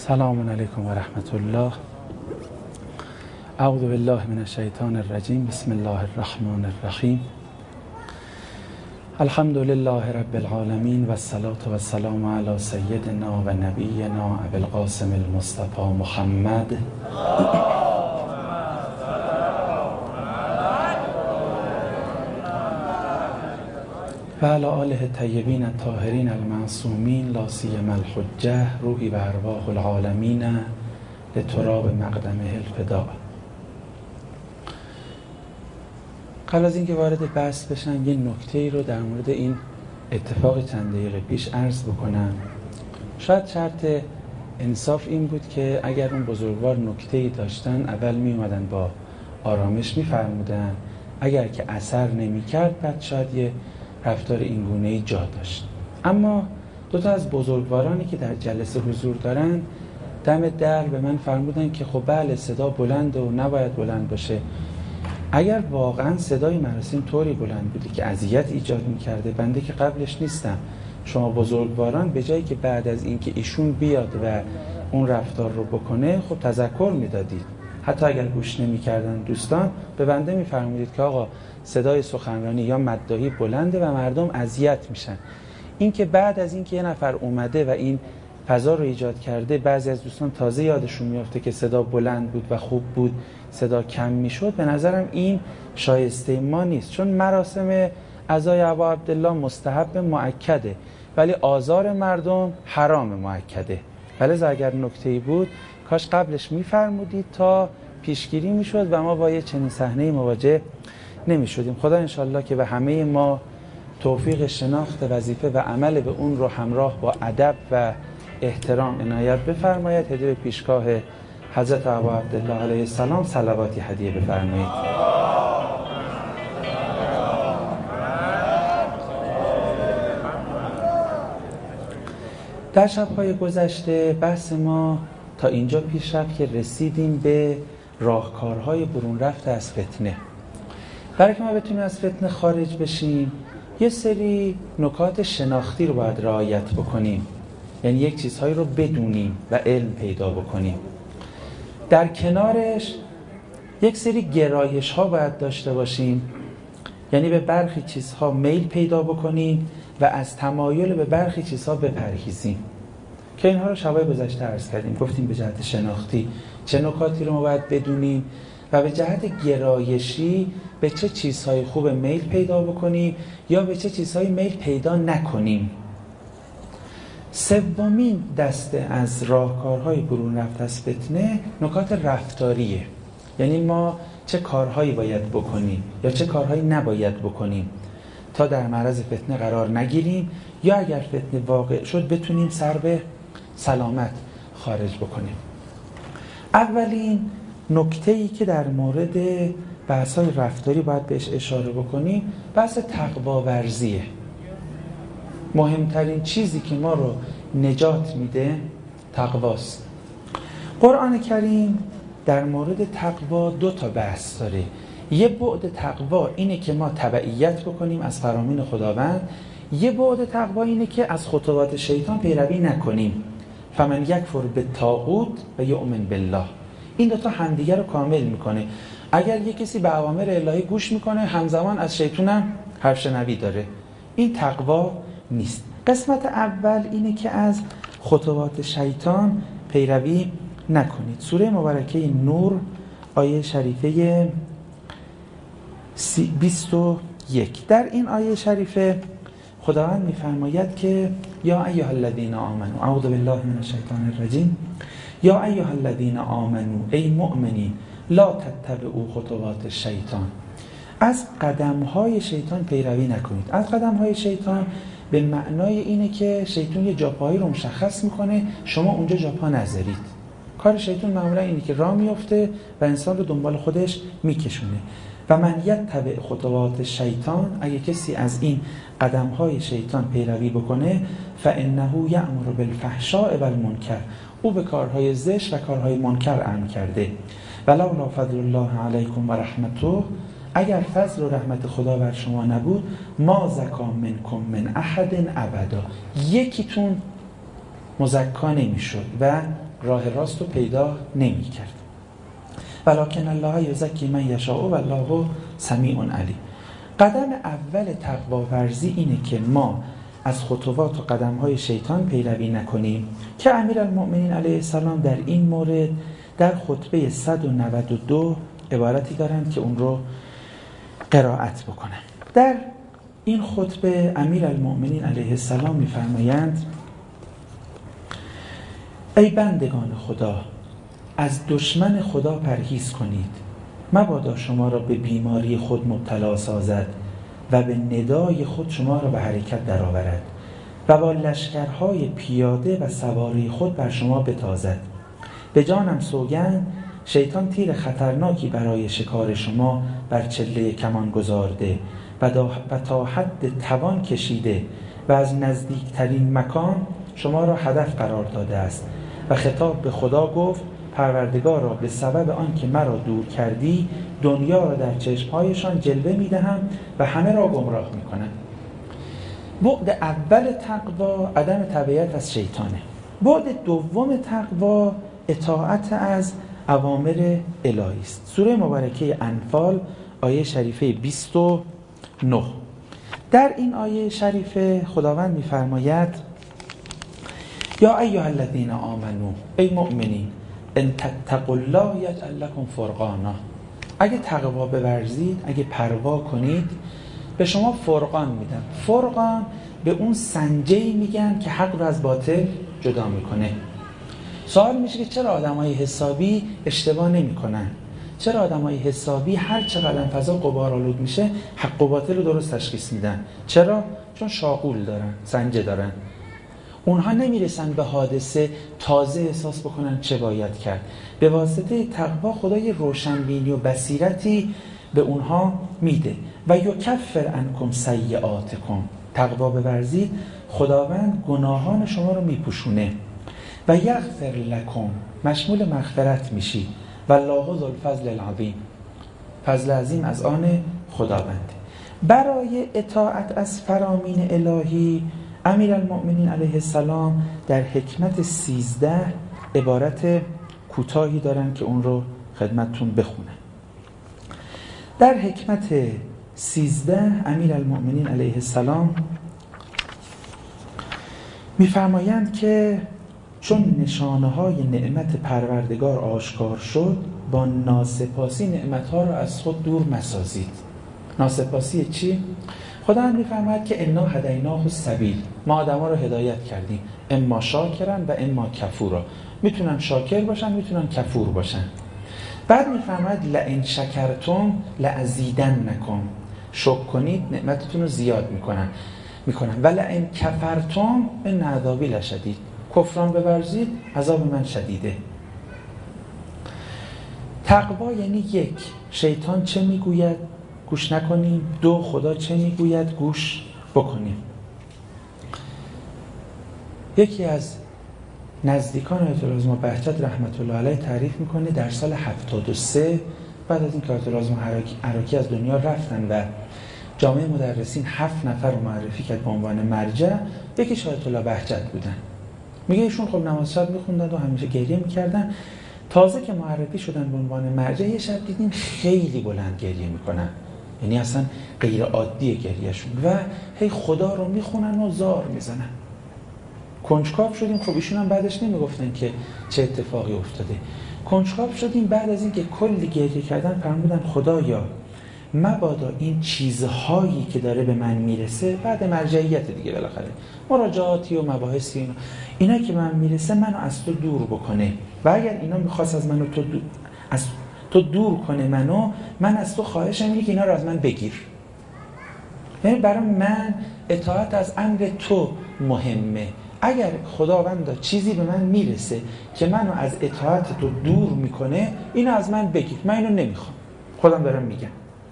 سلام علیکم و رحمت الله. اعوذ بالله من الشیطان الرجیم. بسم الله الرحمن الرحیم. الحمد لله رب العالمین و الصلاة و السلام علی سیدنا و نبینا ابی القاسم المصطفى محمد و علی آله الطیبین الطاهرین المعصومین لا سیما الحجه روحی و ارواح العالمین لتراب مقدمه الفداء. قبل از اینکه وارد بحث بشم یه نکته‌ای رو در مورد این اتفاق چند دقیقه پیش عرض بکنم. شاید شرط انصاف این بود که اگر اون بزرگوار نکته‌ای داشتن اول می اومدن با آرامش می‌فرمودن، اگر که اثر نمی‌کرد بعد شاید یه رفتار اینگونه‌ای جا داشت. اما دو تا از بزرگوارانی که در جلسه حضور دارن دم در به من فرمودن که خب بله صدا بلند و نباید بلند باشه. اگر واقعا صدای مراسم طوری بلند بودی که اذیت ایجاد می‌کرده، بنده که قبلش نیستم، شما بزرگواران به جایی که بعد از اینکه ایشون بیاد و اون رفتار رو بکنه خب تذکر میدادید. حتی اگر گوش نمی‌کردن دوستان به بنده می‌فرمودید که آقا صدای سخنرانی یا مداحی بلنده و مردم اذیت میشن. این که بعد از اینکه یه نفر اومده و این فضا رو ایجاد کرده بعضی از دوستان تازه یادشون میافته که صدا بلند بود و خوب بود، صدا کم میشد، به نظرم این شایسته ما نیست. چون مراسم عزای ابا عبدالله مستحب مؤکده ولی آزار مردم حرام مؤکده. ولی اگر نکته‌ای بود کاش قبلش میفرمودید تا پیشگیری میشد و ما با یه چنین صحنه‌ای مواجه نمیشدیم. خدا انشالله که به همه ما توفیق شناخت وظیفه و عمل به اون رو همراه با ادب و احترام عنایت بفرماید. هدیه پیشگاه حضرت ابا عبدالله علیه السلام صلواتی هدیه بفرمایید. در شب‌های گذشته بحث ما تا اینجا پیش رفت که رسیدیم به راهکارهای برون رفت از فتنه. برای که ما بتونیم از فتنه خارج بشیم یه سری نکات شناختی رو باید رعایت بکنیم، یعنی یک چیزهایی رو بدونیم و علم پیدا بکنیم. در کنارش یک سری گرایش ها باید داشته باشیم، یعنی به برخی چیزها میل پیدا بکنیم و از تمایل به برخی چیزها بپرهیزیم که اینها رو شبای گذشته عرض کردیم. گفتیم به جهت شناختی چه نکاتی رو ما باید بدونیم و به جهت گرایشی به چه چیزهای خوب میل پیدا بکنیم یا به چه چیزهای میل پیدا نکنیم. سومین دسته از راهکارهای برون رفت از فتنه نکات رفتاریه، یعنی ما چه کارهایی باید بکنیم یا چه کارهایی نباید بکنیم تا در معرض فتنه قرار نگیریم یا اگر فتنه واقع شد بتونیم سر به سلامت خارج بکنیم. اولین نکته‌ای که در مورد بحث‌های رفتاری باید بهش اشاره بکنیم بحث تقوا ورزیه. مهمترین چیزی که ما رو نجات میده تقواست. قرآن کریم در مورد تقوا دو تا بحث داره. یه بعد تقوا اینه که ما تبعیت بکنیم از فرامین خداوند، یه بعد تقوا اینه که از خطوات شیطان پیروی نکنیم. فمن یکفر بالطاغوت و یؤمن بالله. این دوتا همدیگه رو کامل میکنه. اگر یک کسی به اوامر الهی گوش میکنه همزمان از شیطان هم حرف شنوی داره، این تقوا نیست. قسمت اول اینه که از خطوات شیطان پیروی نکنید. سوره مبارکه نور آیه شریفه 21. در این آیه شریفه خداوند میفرماید که یا ایها الذین آمنو، اعوذ بالله من الشیطان الرجیم، یا ایها الذین آمنو، ای مؤمنین، لا تتبعوا خطوات الشیطان، از قدم‌های شیطان پیروی نکنید. از قدم‌های شیطان به معنای اینه که شیطان یه جاپایی رو مشخص میکنه، شما اونجا جاپا نذارید. کار شیطان معمولا اینه که راه میفته و انسان رو دنبال خودش میکشونه. و من یتبع خطوات شیطان، اگه کسی از این قدم‌های شیطان پیروی بکنه، فانه یأمر بالفحشاء والمنکر، او به کارهای زشت و کارهای منکر امر کرده. ولولا فضل الله علیکم و رحمته، اگر فضل و رحمت خدا بر شما نبود، ما زکا منکم من احد ابدا، یکیتون مزکا نمیشد و راه راست رو پیدا نمی کرد. ولکن الله یزکی من یشاء والله سمیع علیم. قدم اول تقوا ورزی اینه که ما از خطوات و قدم‌های شیطان پیروی نکنیم که امیرالمؤمنین علیه السلام در این مورد در خطبه 192 عبارتی دارند که اون رو قرائت بکنم. در این خطبه امیرالمؤمنین علیه السلام می‌فرمایند: ای بندگان خدا، از دشمن خدا پرهیز کنید، مبادا شما را به بیماری خود مبتلا سازد و به ندای خود شما را به حرکت درآورد و با لشکرهای پیاده و سواری خود بر شما بتازد. به جانم سوگند شیطان تیر خطرناکی برای شکار شما بر چله کمان گذارده و تا حد توان کشیده و از نزدیکترین مکان شما را هدف قرار داده است و خطاب به خدا گفت: پروردگار را به سبب آن که مرا دور کردی دنیا را در چشمهایشان جلوه میدهم و همه را گمراه میکنم. بعد اول تقوا عدم تبعیت از شیطانه. بعد دوم تقوا اطاعت از اوامر الهی است. سوره مبارکه انفال آیه شریفه 29. در این آیه شریفه خداوند میفرماید: یا ایها الذین آمنو، ای مؤمنین، ان تتقوا الله یجعل لکم فرقانا. اگه تقوا بورزید، اگه پروا کنید، به شما فرقان میدم. فرقان به اون سنجه‌ای میگن که حق رو از باطل جدا میکنه. سوال میشه که چرا آدمای حسابی اشتباه نمیکنن؟ چرا آدمای حسابی هر چقدر فضا غبارآلود میشه حق و باطل رو درست تشخیص میدن؟ چرا؟ چون شاغول دارن، سنجه دارن. اونها نمیرسن به حادثه تازه احساس بکنن چه باید کرد. به واسطه تقوا خدا یه روشنبینی و بصیرتی به اونها میده. و یکفر عنکم سیئاتکم. تقوا بورزید، خداوند گناهان شما رو میپوشونه. و یغفر لکم، مشمول مغفرت میشی. والله ذو الفضل العظیم، فضل عظیم از آن خداونده. برای اطاعت از فرامین الهی امیرالمؤمنین علیه السلام در حکمت 13 عبارت کوتاهی دارن که اون رو خدمتتون بخونم. در حکمت 13 امیرالمؤمنین علیه السلام میفرمایند که چون نشانه‌های نعمت پروردگار آشکار شد، با ناسپاسی نعمت‌ها را از خود دور مسازید. ناسپاسی چی؟ خداوند میفرماید که انا هدیناه السبیل، ما آدم‌ها رو هدایت کردیم، اما شاکرن و اما کفورا. میتونن شاکر باشن، میتونن کفور باشن. بعد میفرماید لئن شکرتم لازیدنکم، شکر کنید نعمتتون رو زیاد میکنن و لئن کفرتم ان عذابی لشدید، کفران بورزید عذاب من شدیده. تقوا یعنی 1 شیطان چه میگوید گوش نکنیم، 2 خدا چه میگوید گوش بکنیم. یکی از نزدیکان آیت الله بهجت رحمت الله علیه تعریف میکنه در سال 73 بعد از اینکه آیت الله عراقی از دنیا رفتن و جامعه مدرسین 7 نفر رو معرفی کرد به عنوان مرجع، یکیش آیت الله بهجت بودن. میگه ایشون خب نماز شب میخوندن و همیشه گریه میکردن. تازه که معرفی شدن به عنوان مرجع یه شب دیدیم خیلی بلند گریه میکنن، یعنی اصلا غیر عادیه گریهشون و هی خدا رو میخونن و زار میزنن. کنجکاو شدیم. خب ایشون هم بعدش نمیگفتن که چه اتفاقی افتاده. کنجکاو شدیم بعد از اینکه کلی گریه کردن فرمودن خدایا مبادا این چیزهایی که داره به من میرسه، بعد مرجعیت دیگه بالاخره مراجعاتی و مباحثی اینا که من میرسه منو از تو دور بکنه، و اگر اینا میخواست از منو از تو دور کنه من از تو خواهشم اینه که اینا رو از من بگیر. یعنی برای من اطاعت از امر تو مهمه. اگر خداوند چیزی به من میرسه که منو از اطاعت تو دور میکنه، اینو از من بگیر، من اینو نمیخوام. خودم دارم میگم.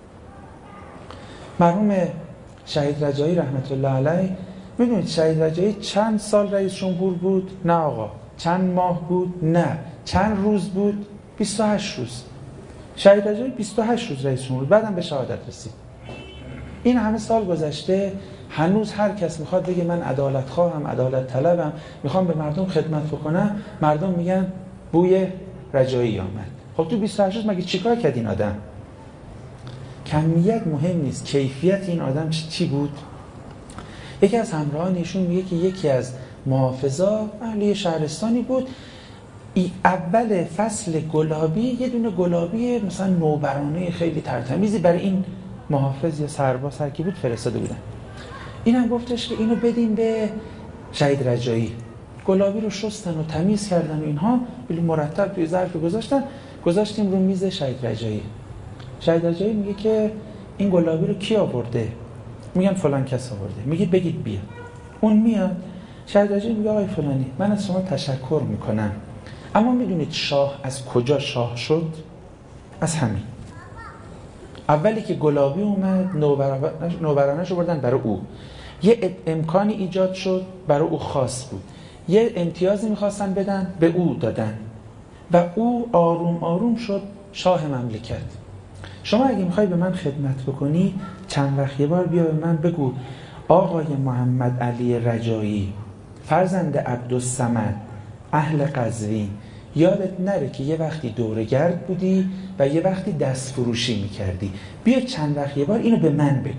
مرحوم شهید رجایی رحمت الله علیه، میدونید شهید رجایی چند سال رئیس جمهور بود؟ نه آقا. چند ماه بود؟ نه. چند روز بود؟ 28 روز. شهید رجایی 28 روز رئیس جمهور، بعدم به شهادت رسید. این همه سال گذشته هنوز هر کس میخواد بگه من عدالت خواهم، عدالت طلبم، میخوام به مردم خدمت بکنم، مردم میگن بوی رجایی آمد. خب تو 28 روز مگه چیکار کرد این آدم؟ کمیت مهم نیست، کیفیت این آدم چی بود؟ یکی از همراهان نشون میگه که یکی از محافظا اهل شهرستانی بود، اول فصل گلابی یه دونه گلابی مثلا نوبرانه خیلی ترتمیزی برای این محافظ یا سرباز هر کی بود فرستاده بودن. اینم گفتش که اینو بدیم به شهید رجایی. گلابی رو شستن و تمیز کردن و اینها بلی مرتب توی ظرف گذاشتیم رو میز شهید رجایی. شهید رجایی میگه که این گلابی رو کی آورده؟ میگن فلان کس آورده. میگه بگید بیا. اون میاد. شهید رجایی میگه آقای فلانی من از شما تشکر میکنم، اما میدونید شاه از کجا شاه شد؟ از همین. اولی که گلابی اومد نوبرانش رو بردن برای او، یه امکانی ایجاد شد برای او خاص بود، یه امتیازی میخواستن بدن به او دادن و او آروم آروم شد شاه مملکت. شما اگه میخوای به من خدمت بکنی چند وقت یه بار بیا به من بگو آقای محمد علی رجایی فرزند عبدالصمد اهل قزوین، یادت نره که یه وقتی دوره‌گرد بودی و یه وقتی دست فروشی میکردی، بیا چند وقت یه بار اینو به من بگو.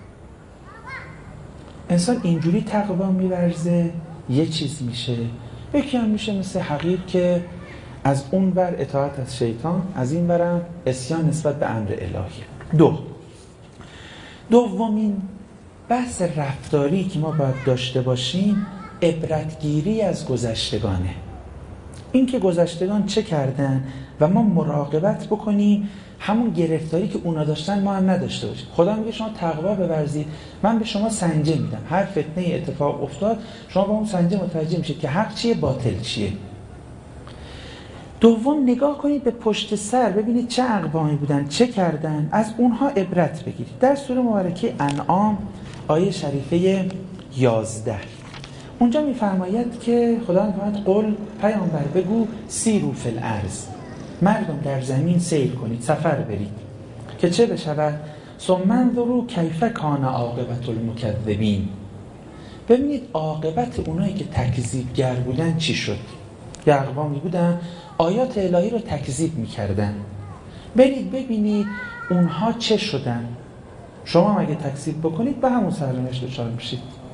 انسان اینجوری تقوا میورزه یه چیز میشه، یکی هم میشه مثل حقیر که از اون ور اطاعت از شیطان، از این ورم عصیان نسبت به امر الهی. دومین بحث رفتاری که ما باید داشته باشیم عبرتگیری از گذشتگانه. این که گذشتگان چه کردن و ما مراقبت بکنیم همون گرفتاری که اونا داشتن ما هم نداشته باشیم. خدا میگه شما تقوا بورزید، من به شما سنجه میدم، هر فتنه اتفاق افتاد شما با اون سنجه متوجه میشید که حق چیه باطل چیه. دوم نگاه کنید به پشت سر ببینید چه اقوامی بودن، چه کردن، از اونها عبرت بگیرید. در سوره مبارکه انعام آیه شریفه 11 اونجا میفرماید که خدا میفرماید قل پیامبر بگو سیروا فی الارض، مردم در زمین سیر کنید، سفر برید که چه بشود ثم انظروا کیف کان عاقبت المکذبین، ببینید عاقبت اونایی که تکذیبگر بودن چی شد. یه اقوامی بودن آیات الهی رو تکذیب میکردن، برید ببینید اونها چه شدن. شما اگه تکذیب بکنید به همون سرنوشت دچار میشید.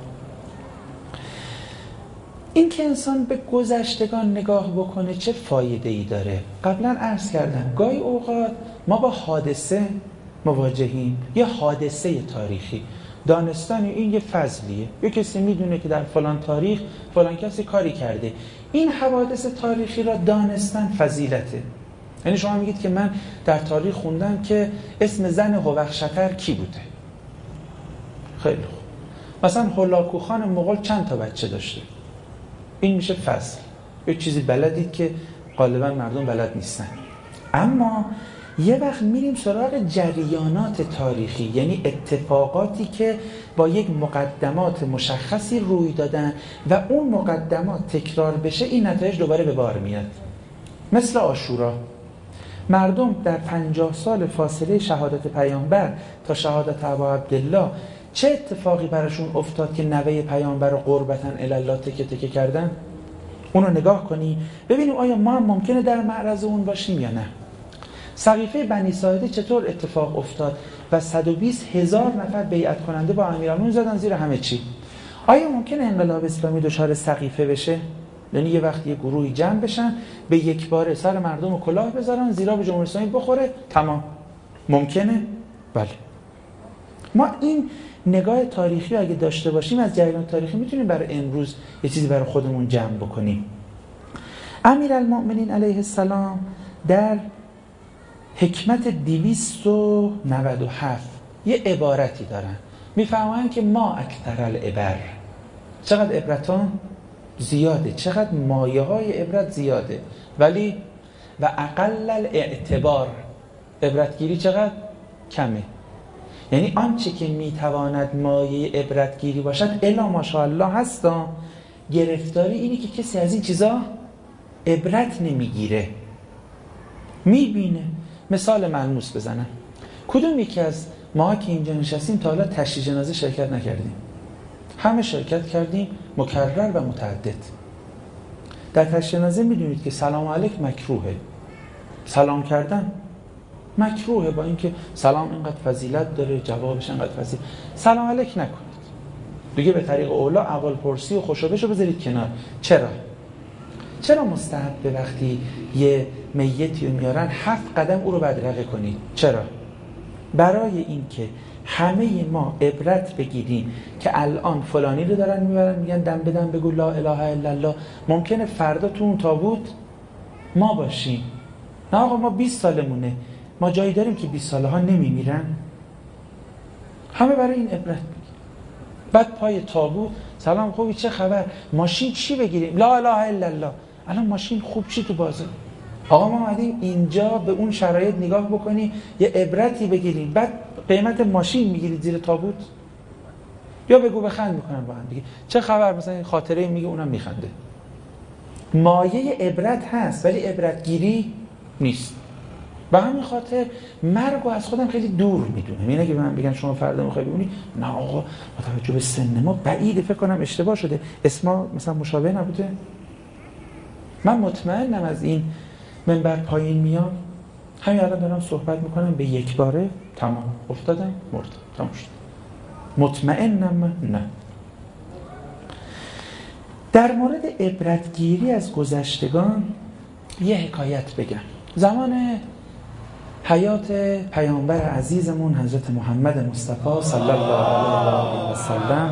این که انسان به گذشتگان نگاه بکنه چه فایده ای داره؟ قبلا عرض کردم گاهی اوقات ما با حادثه مواجهیم، یه حادثه تاریخی، دانستن این یه فضلیه، یه کسی میدونه که در فلان تاریخ فلان کسی کاری کرده، این حوادث تاریخی را دانستن فضیلته. یعنی شما میگید که من در تاریخ خوندم که اسم زن هوخشتر کی بوده، خیلی خوب، مثلا هولاکو خان مغول چند تا بچه داشته، این میشه فضل، یه چیزی بلدید که غالبا مردم بلد نیستن. اما یه وقت میریم سراغ جریانات تاریخی، یعنی اتفاقاتی که با یک مقدمات مشخصی روی دادن و اون مقدمات تکرار بشه این نتایج دوباره به بار میاد. مثل عاشورا، مردم در 50 سال فاصله شهادت پیامبر تا شهادت ابا عبدالله چه اتفاقی براشون افتاد که نوه پیامبر رو قربتاً الی تکه تکه کردن؟ اونو نگاه کنی ببینیم آیا ما هم ممکنه در معرض اون باشیم یا نه. سقیفه بنی ساعده چطور اتفاق افتاد و 120,000 نفر بیعت کننده با امیرالمومنین زدن زیر همه چی؟ آیا ممکنه انقلاب اسلامی دچار سقیفه بشه؟ یعنی یه وقت یه گروهی جمع بشن به یک باره سر مردم رو کلاه بذارن، زیرا به جمهوری اسلامی بخوره، تمام؟ ممکنه؟ بله. ما این نگاه تاریخی رو اگه داشته باشیم از جریان تاریخی میتونیم برای امروز یه چیزی برای خودمون جمع بکنیم. امیرالمؤمنین علیه السلام در حکمت 297 یه عبارتی دارن، میفهمن که ما اکثر العبر، چقدر عبرتان زیاده، چقدر مایه های عبرت زیاده، ولی و اقل الاعتبار، عبرتگیری چقدر کمه. یعنی آنچه که میتواند مایه عبرتگیری باشد الا ماشاءالله هستا، گرفتاری اینی که کسی از این چیزا عبرت نمیگیره، میبینه. مثال ملموس بزنم، کدوم یکی از ما که اینجا نشستیم تا حالا تشییع جنازه شرکت نکردیم؟ همه شرکت کردیم، مکرر و متعدد. در تشییع جنازه میدونید که سلام علیک مکروهه، سلام کردن مکروهه، با اینکه سلام اینقدر فضیلت داره، جوابش اینقدر فضیلت. سلام علیک نکنید دیگه، به طریق اولا اول پرسی و خوشوبش رو بذارید کنار. چرا مستحب وقتی یه میتی رو میارن 7 قدم او رو بدرقه کنید؟ چرا؟ برای اینکه همه ما عبرت بگیریم که الان فلانی رو دارن میبرن میگن دم بدم بگو لا اله الا الله، ممکنه فردا تو اون تابوت ما باشیم. نه آقا ما 20 سالمونه، ما جایی داریم که 20 ساله ها نمیمیرن؟ همه برای این عبرت بگیریم. بعد پای تابوت سلام خوبی چه خبر، ماشین چی بگیریم؟ لا اله الا الله. الان ماشین خوب چی تو بازار؟ آقا ما اومدیم اینجا به اون شرایط نگاه بکنیم، یه عبرتی بگیریم، بعد قیمت ماشین میگیرید زیر تابوت؟ یا بگو بخند میکنن با هم دیگه چه خبر، مثلا خاطره میگه اونم میخنده. مایه عبرت هست ولی عبرت گیری نیست. به همین خاطر مرگو از خودم خیلی دور میدونم. اینه که به من بگن شما فردا میخوای ببینی، نه آقا با توجه به سن ما بعیده، فکر کنم اشتباه شده، اسما مثلا مشابه نبوده. من مطمئنم از این منبر پایین میام، همین الان دارم صحبت میکنم، به یک باره تمام افتادم مردم، تمام شد. مطمئنم من نه. در مورد عبرتگیری از گذشتگان یه حکایت بگم. زمان حیات پیامبر عزیزمون حضرت محمد مصطفی صلی الله علیه و سلم،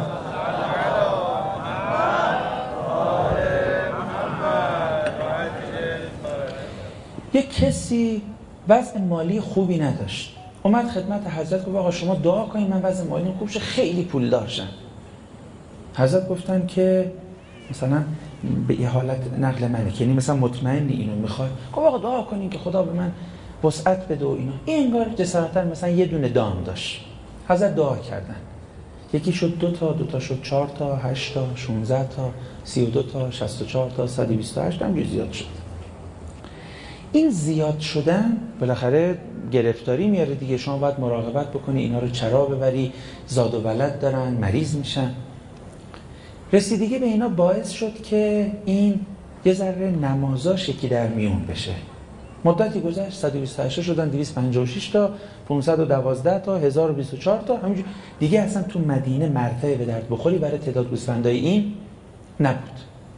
یک کسی وضع مالی خوبی نداشت، اومد خدمت حضرت گفت آقا شما دعا کنید من وضع مالی خوب شه، خیلی پولدار شم. حضرت گفتن که مثلا به یه حالت نقل ملک، یعنی مثلا مطمئنی اینو میخوای؟ گفت آقا دعا کنین که خدا به من وسعت بده و اینا. این انگار جسارتا مثلا یه دونه دام داشت. حضرت دعا کردن، یکی شد 2 تا، 2 تا شد 4 تا، 8 تا، 16 تا، 32 تا، 64 تا، 128 هم زیاد شد. این زیاد شدن بالاخره گرفتاری میاره دیگه، شما باید مراقبت بکنی اینا رو چرا ببری، زاد و ولد دارن، مریض میشن. رسیدگی به اینا باعث شد که این یه ذره نمازاش یکی در میون بشه. مدتی گذشت، 128 شدن، 256 تا، 512 تا، 1024 تا، همینجور دیگه. اصلا تو مدینه مرتع به درد بخوری برای تعداد گوسفندای این نبود.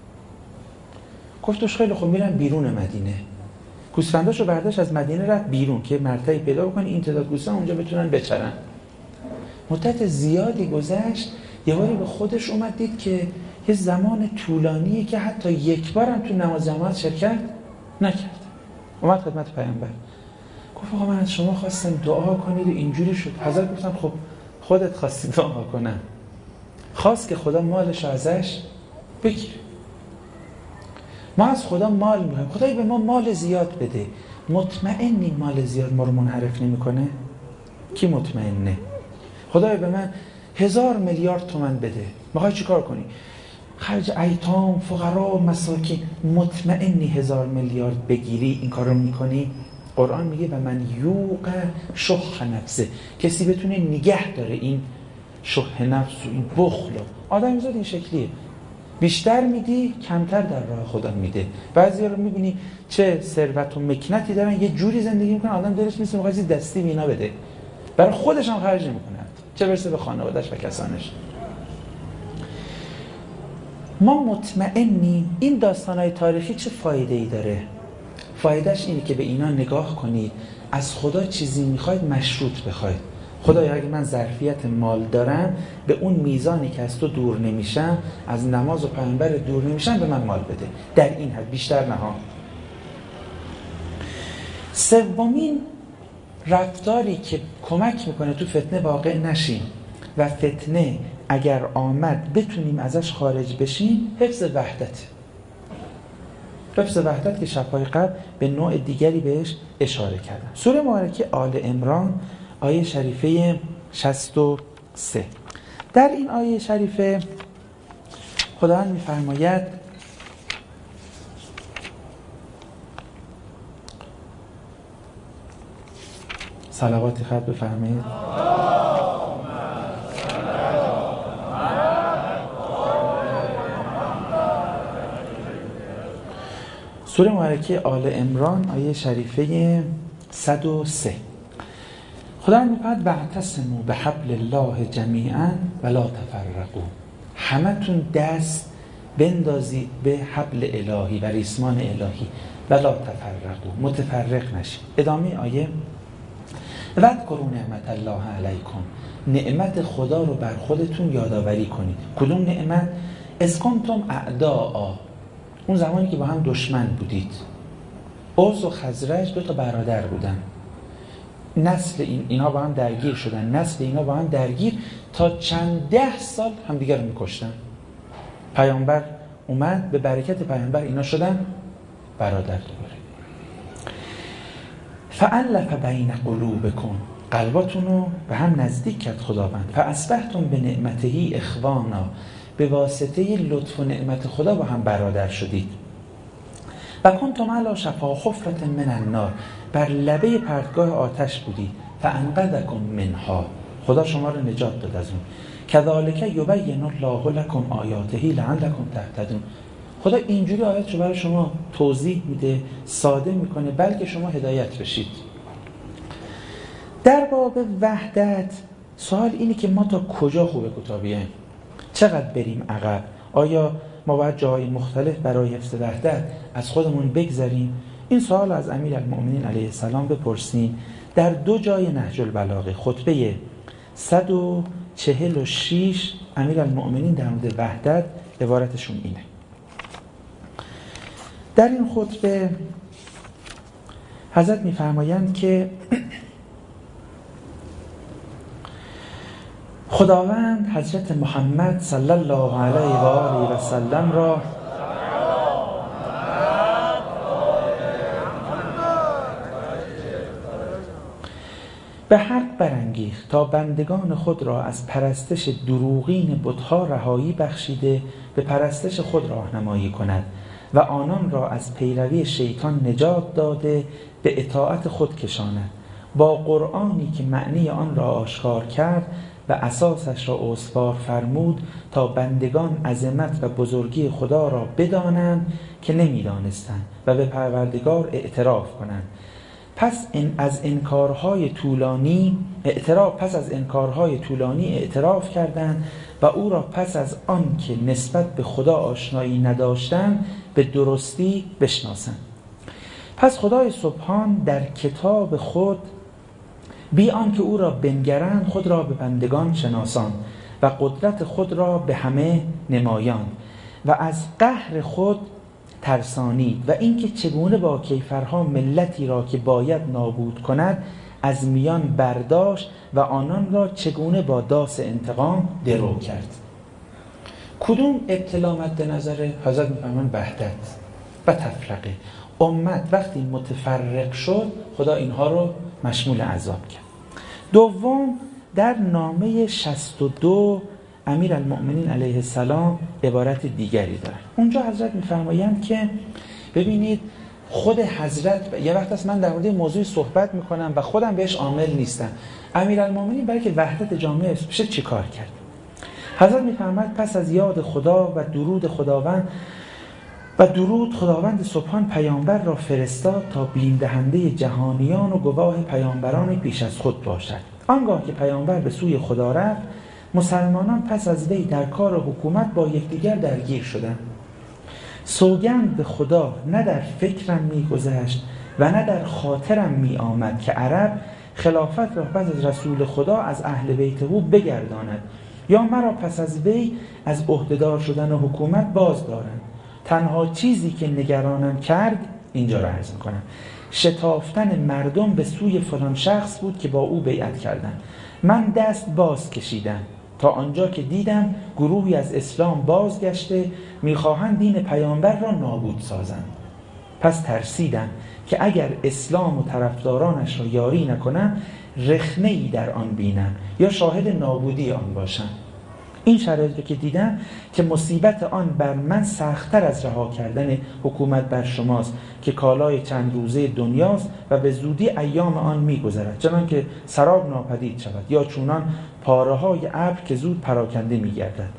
گفتش خیلی خوب میرن بیرون مدینه. گوسفنداشو برداشت از مدینه رفت بیرون که مرتعی پیدا بکنه این تعداد گوسفند اونجا بتونن بچرن. مدت زیادی گذشت، یه باری به خودش اومد دید که یه زمان طولانیه که حتی یک بارم تو نماز جماعت شرکت نکرد. اومد خدمت پیامبر گفت آقا من از شما خواستم دعا کنید و اینجوری شد. حضرت گفتن خب خودت خواستی دعا کنم، خواست که خدا مالش ازش بگیره. ما از خدا مال می‌خوایم، خدای به ما مال زیاد بده. مطمئنی مال زیاد ما رو منحرف نمی‌کنه؟ کی مطمئنه؟ خدای به من 1000 میلیارد تومان بده، می‌خوای چیکار کنی؟ خرج ایتام، فقرا، مساکین. مطمئنی 1000 میلیارد بگیری این کارو می‌کنی؟ قرآن میگه و من یوق شح نفسه، کسی بتونه نگه داره این شح نفس و این بخل. آدم زاد این شکلیه، بیشتر میدی کمتر در راه خدا میده. بعضیا رو میبینی چه ثروت و مکنتی دارن، یه جوری زندگی میکنن آدم دلش میسه میخواد دستی مینا بده، برای خودش هم خرج نمیکنه، چه برسه به خانواده‌اش و کسانش. ما مطمئنیم این داستانهای تاریخی چه فایده‌ای داره؟ فایدهش اینه که به اینا نگاه کنید، از خدا چیزی میخواید مشروط بخواید. خدایا اگه من ظرفیت مال دارم، به اون میزانی که از تو دور نمیشم، از نماز و پیامبر دور نمیشم، به من مال بده. در این حد، بیشتر نه ها. سومین رفتاری که کمک میکنه تو فتنه واقع نشیم و فتنه اگر آمد بتونیم ازش خارج بشیم، حفظ وحدت. حفظ وحدت که شب‌های قبل به نوع دیگری بهش اشاره کردم. سوره مبارکه آل عمران آیه شریفه 63. در این آیه شریفه خداوند می‌فرماید صلواتی خط بفرمایید. سوره مبارکه آل عمران آیه شریفه 103. خدا می‌فرماید واعتصموا بحبل الله جمیعا ولا تفرقوا. همتون دست بندازید به حبل الهی و ریسمان الهی ولا تفرقوا، متفرق نشید. ادامه آیه واذکروا نعمت الله علیکم، نعمت خدا رو بر خودتون یادآوری کنید. کدوم نعمت؟ اذ کنتم اعداء، اون زمانی که با هم دشمن بودید. اوس و خزرج 2 برادر بودن، نسل اینها با هم درگیر شدن، نسل اینا با هم درگیر تا چند 10 سال همدیگر رو میکشتن. پیامبر اومد، به برکت پیامبر اینا شدن برادر دوباره. فألف بین قلوبکم، قلباتون رو به هم نزدیک کرد خداوند. فاصبحتم بنعمته اخوانا، به واسطه لطف و نعمت خدا با هم برادر شدید. و کنتم علی شفا حفرة من النار، بر لبه پرتگاه آتش بودید. فانقذکم منها، خدا شما رو نجات داد از اون. کذالک یبین الله لکم آیاته لعلکم تهتدون، خدا اینجوری آیاتشو برای شما توضیح میده، ساده میکنه بلکه شما هدایت بشید. در باب وحدت سوال اینه که ما تا کجا خوبه کتابیه، چقدر بریم عقب؟ آیا ما باید جاهای مختلف برای حفظ وحدت از خودمون بگذاریم؟ این سوال از امیرالمؤمنین علیه السلام بپرسیم. در 2 جای نهج البلاغه، خطبه 146 امیرالمؤمنین در مورد وحدت عبارتشون اینه. در این خطبه حضرت می‌فرمایند که خداوند حضرت محمد صلی الله علیه و آله و سلم را به حق برانگیخت تا بندگان خود را از پرستش دروغین بت‌ها رهایی بخشیده به پرستش خود راهنمایی کند و آنان را از پیروی شیطان نجات داده به اطاعت خود کشاند، با قرآنی که معنی آن را آشکار کرد و اساسش را استوار فرمود تا بندگان عظمت و بزرگی خدا را بدانند که نمی‌دانستند و به پروردگار اعتراف کنند. پس از انکارهای طولانی اعتراف کردند و او را پس از آن که نسبت به خدا آشنایی نداشتند به درستی بشناسند. پس خدای سبحان در کتاب خود بی آنکه او را بنگرند خود را به بندگان شناسان و قدرت خود را به همه نمایان و از قهر خود ترسانید و اینکه چگونه با کیفرها ملتی را که باید نابود کند از میان برداشت و آنان را چگونه با داس انتقام درو کرد. کدوم ابتلا مد نظر حضرت می‌فرمایند؟ وحدت و تفرقه. امت وقتی متفرق شد خدا اینها رو مشمول عذاب کرد. دوم، در نامه 62 امیرالمؤمنین علیه السلام عبارت دیگری داره. اونجا حضرت می‌فرمایند که ببینید خود حضرت یه وقت است من در مورد موضوع صحبت میکنم و خودم بهش عامل نیستم. امیرالمؤمنین برای که وحدت جامعه بشه چی کار کرد؟ حضرت می‌فرماید پس از یاد خدا و درود خداوند سبحان پیامبر را فرستاد تا بیم دهنده جهانیان و گواه پیامبران پیش از خود باشد. آنگاه که پیامبر به سوی خدا رفت، مسلمانان پس از وی در کار حکومت با یکدیگر درگیر شدند. سوگند به خدا نه در فکرم می‌گذشت و نه در خاطرم می‌آمد که عرب خلافت را پس از رسول خدا از اهل بیت او بگرداند یا مرا پس از وی از عهدهدار شدن و حکومت باز دارند. تنها چیزی که نگرانم کرد، اینجا را عرض می‌کنم، شتافتن مردم به سوی فلان شخص بود که با او بیعت کردند. من دست باز کشیدم تا آنجا که دیدم گروهی از اسلام بازگشته میخواهند دین پیامبر را نابود سازند. پس ترسیدم که اگر اسلام و طرفدارانش را یاری نکنم رخنه‌ای در آن بینم یا شاهد نابودی آن باشم. این شرایطی که دیدم که مصیبت آن بر من سخت‌تر از رها کردن حکومت بر شماست که کالای چند روزه دنیاست و به زودی ایام آن می‌گذرد، چنان که سراب ناپدید شود یا چونان پاره‌های ابر که زود پراکنده می‌گردد.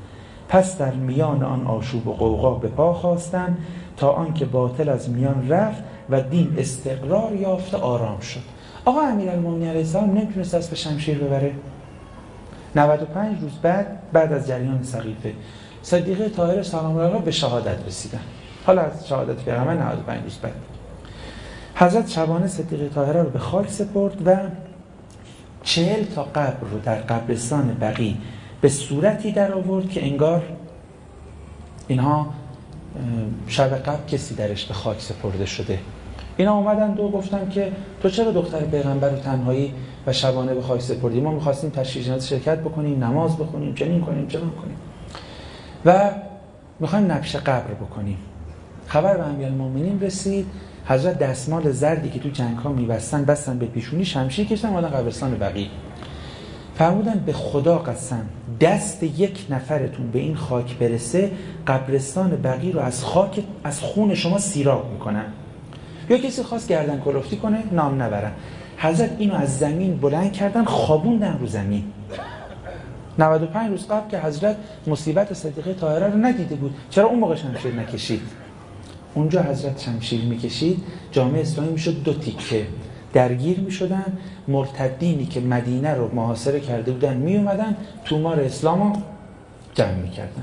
پس در میان آن آشوب و غوغا به پا خواستند تا آنکه باطل از میان رفت و دین استقرار یافت و آرام شد. آقا امیرالمومنین علیه السلام نمیتونست دست به شمشیر ببره. 95 روز بعد از جریان سقیفه صدیقه طاهره سلام الله به شهادت رسیدن. حالا از شهادت پیغمبر 95 روز بعد حضرت شبانه صدیقه طاهره رو به خاک سپرد و 40 تا قبر رو در قبرستان بقیع به صورتی در آورد که انگار اینها شب قبل کسی درش به خاک سپرده شده. اینا اومدن دو گفتن که تو چرا دختر پیغمبر رو تنهایی و شبانه به خاک سپردی؟ ما می‌خواستیم تشییع جنازه شرکت بکنیم، نماز بخونیم، چنین کنیم و می‌خوایم نبش قبر بکنیم. خبر به امیرالمومنین رسید. حضرت دستمال زردی که تو جنگ‌ها بستن به پیشونی، شمشیر کشیدن اومدن قبرستان بقیع. فرمودن به خدا قسم دست یک نفرتون به این خاک برسه، قبرستان بقیع رو از خون شما سیراب میکنن. یا کسی خواست گردن کلفتی کنه نام نبرن. حضرت اینو از زمین بلند کردن خوابوندن رو زمین. 95 روز قبل که حضرت مصیبت صدیقه طاهره رو ندیده بود، چرا اون موقع شمشیر نکشید؟ اونجا حضرت شمشیر میکشید جامعه اسلامی میشد دو تیکه، درگیر میشدن. مرتدینی که مدینه رو محاصره کرده بودن میومدن تومار اسلام رو جمع میکردن.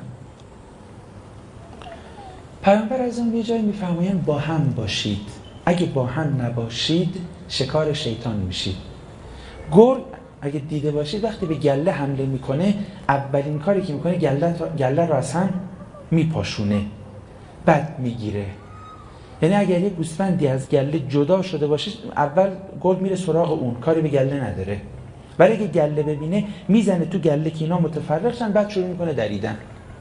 پیامبر از اون یه جایی میفرمایند با هم باشید، اگه با هم نباشید شکار شیطان میشید. گرگ اگه دیده باشید وقتی به گله حمله میکنه اولین کاری که میکنه گله رو از هم میپاشونه، بعد میگیره. یعنی اگر یک گوسفندی از گله جدا شده باشه اول گرگ میره سراغ اون، کاری به گله نداره. ولی اگه گله ببینه میزنه تو گله که اینا متفرق شن، بعد شروع میکنه دریدن.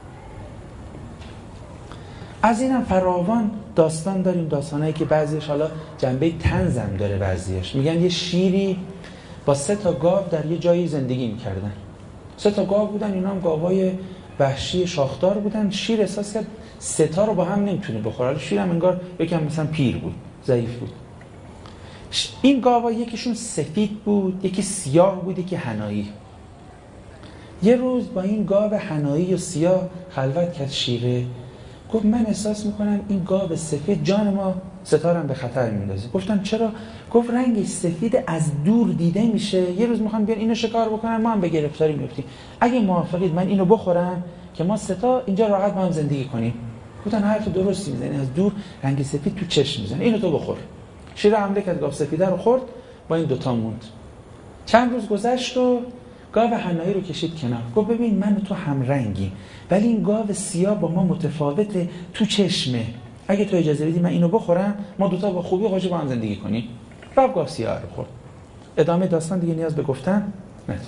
از اینم فراوان داستان داریم، داستانایی که بعضیش حالا جنبه طنزم داره، بعضیش میگن یه شیری با 3 تا گاو در یه جایی زندگی میکردن. 3 تا گاو بودن، اینا هم گاوای وحشی شاخدار بودن. شیر احساس کرد 3 تا رو با هم نمیتونه بخوره. شیرم انگار یکم مثلا پیر بود، ضعیف بود. این گاوا یکیشون سفید بود، یکی سیاه بود، یکی حنایی. یه روز با این گاو حنایی و سیاه خلوت کرد شیره. گفت من احساس میکنم این گاو سفید جان ما ستارم به خطر میندازه. گفتن چرا؟ گفت رنگش سفید، از دور دیده میشه. یه روز میخوام بیان اینو شکار بکنن، ما هم به گرفتاری میفتیم. اگه موافقید من اینو بخورم که ما 3 تا اینجا راحت با هم زندگی کنیم. گفتن حرف درستی میزنی، از دور رنگ سفید تو چشم میزنه، اینو تو بخور. شیر حمله کرد، گاو سفیده رو خورد، با این 2 تا موند. چند روز گذشت و گاو حنایی رو کشید کنار. گفت ببین من و تو هم رنگی، ولی این گاو سیاه با ما متفاوته تو چشمه. اگه تو اجازه بدی من اینو بخورم، ما 2 تا با خوبی خوش با هم زندگی کنیم. رفت گاو سیاه رو خورد. ادامه داستان دیگه نیاز به گفتن نداره.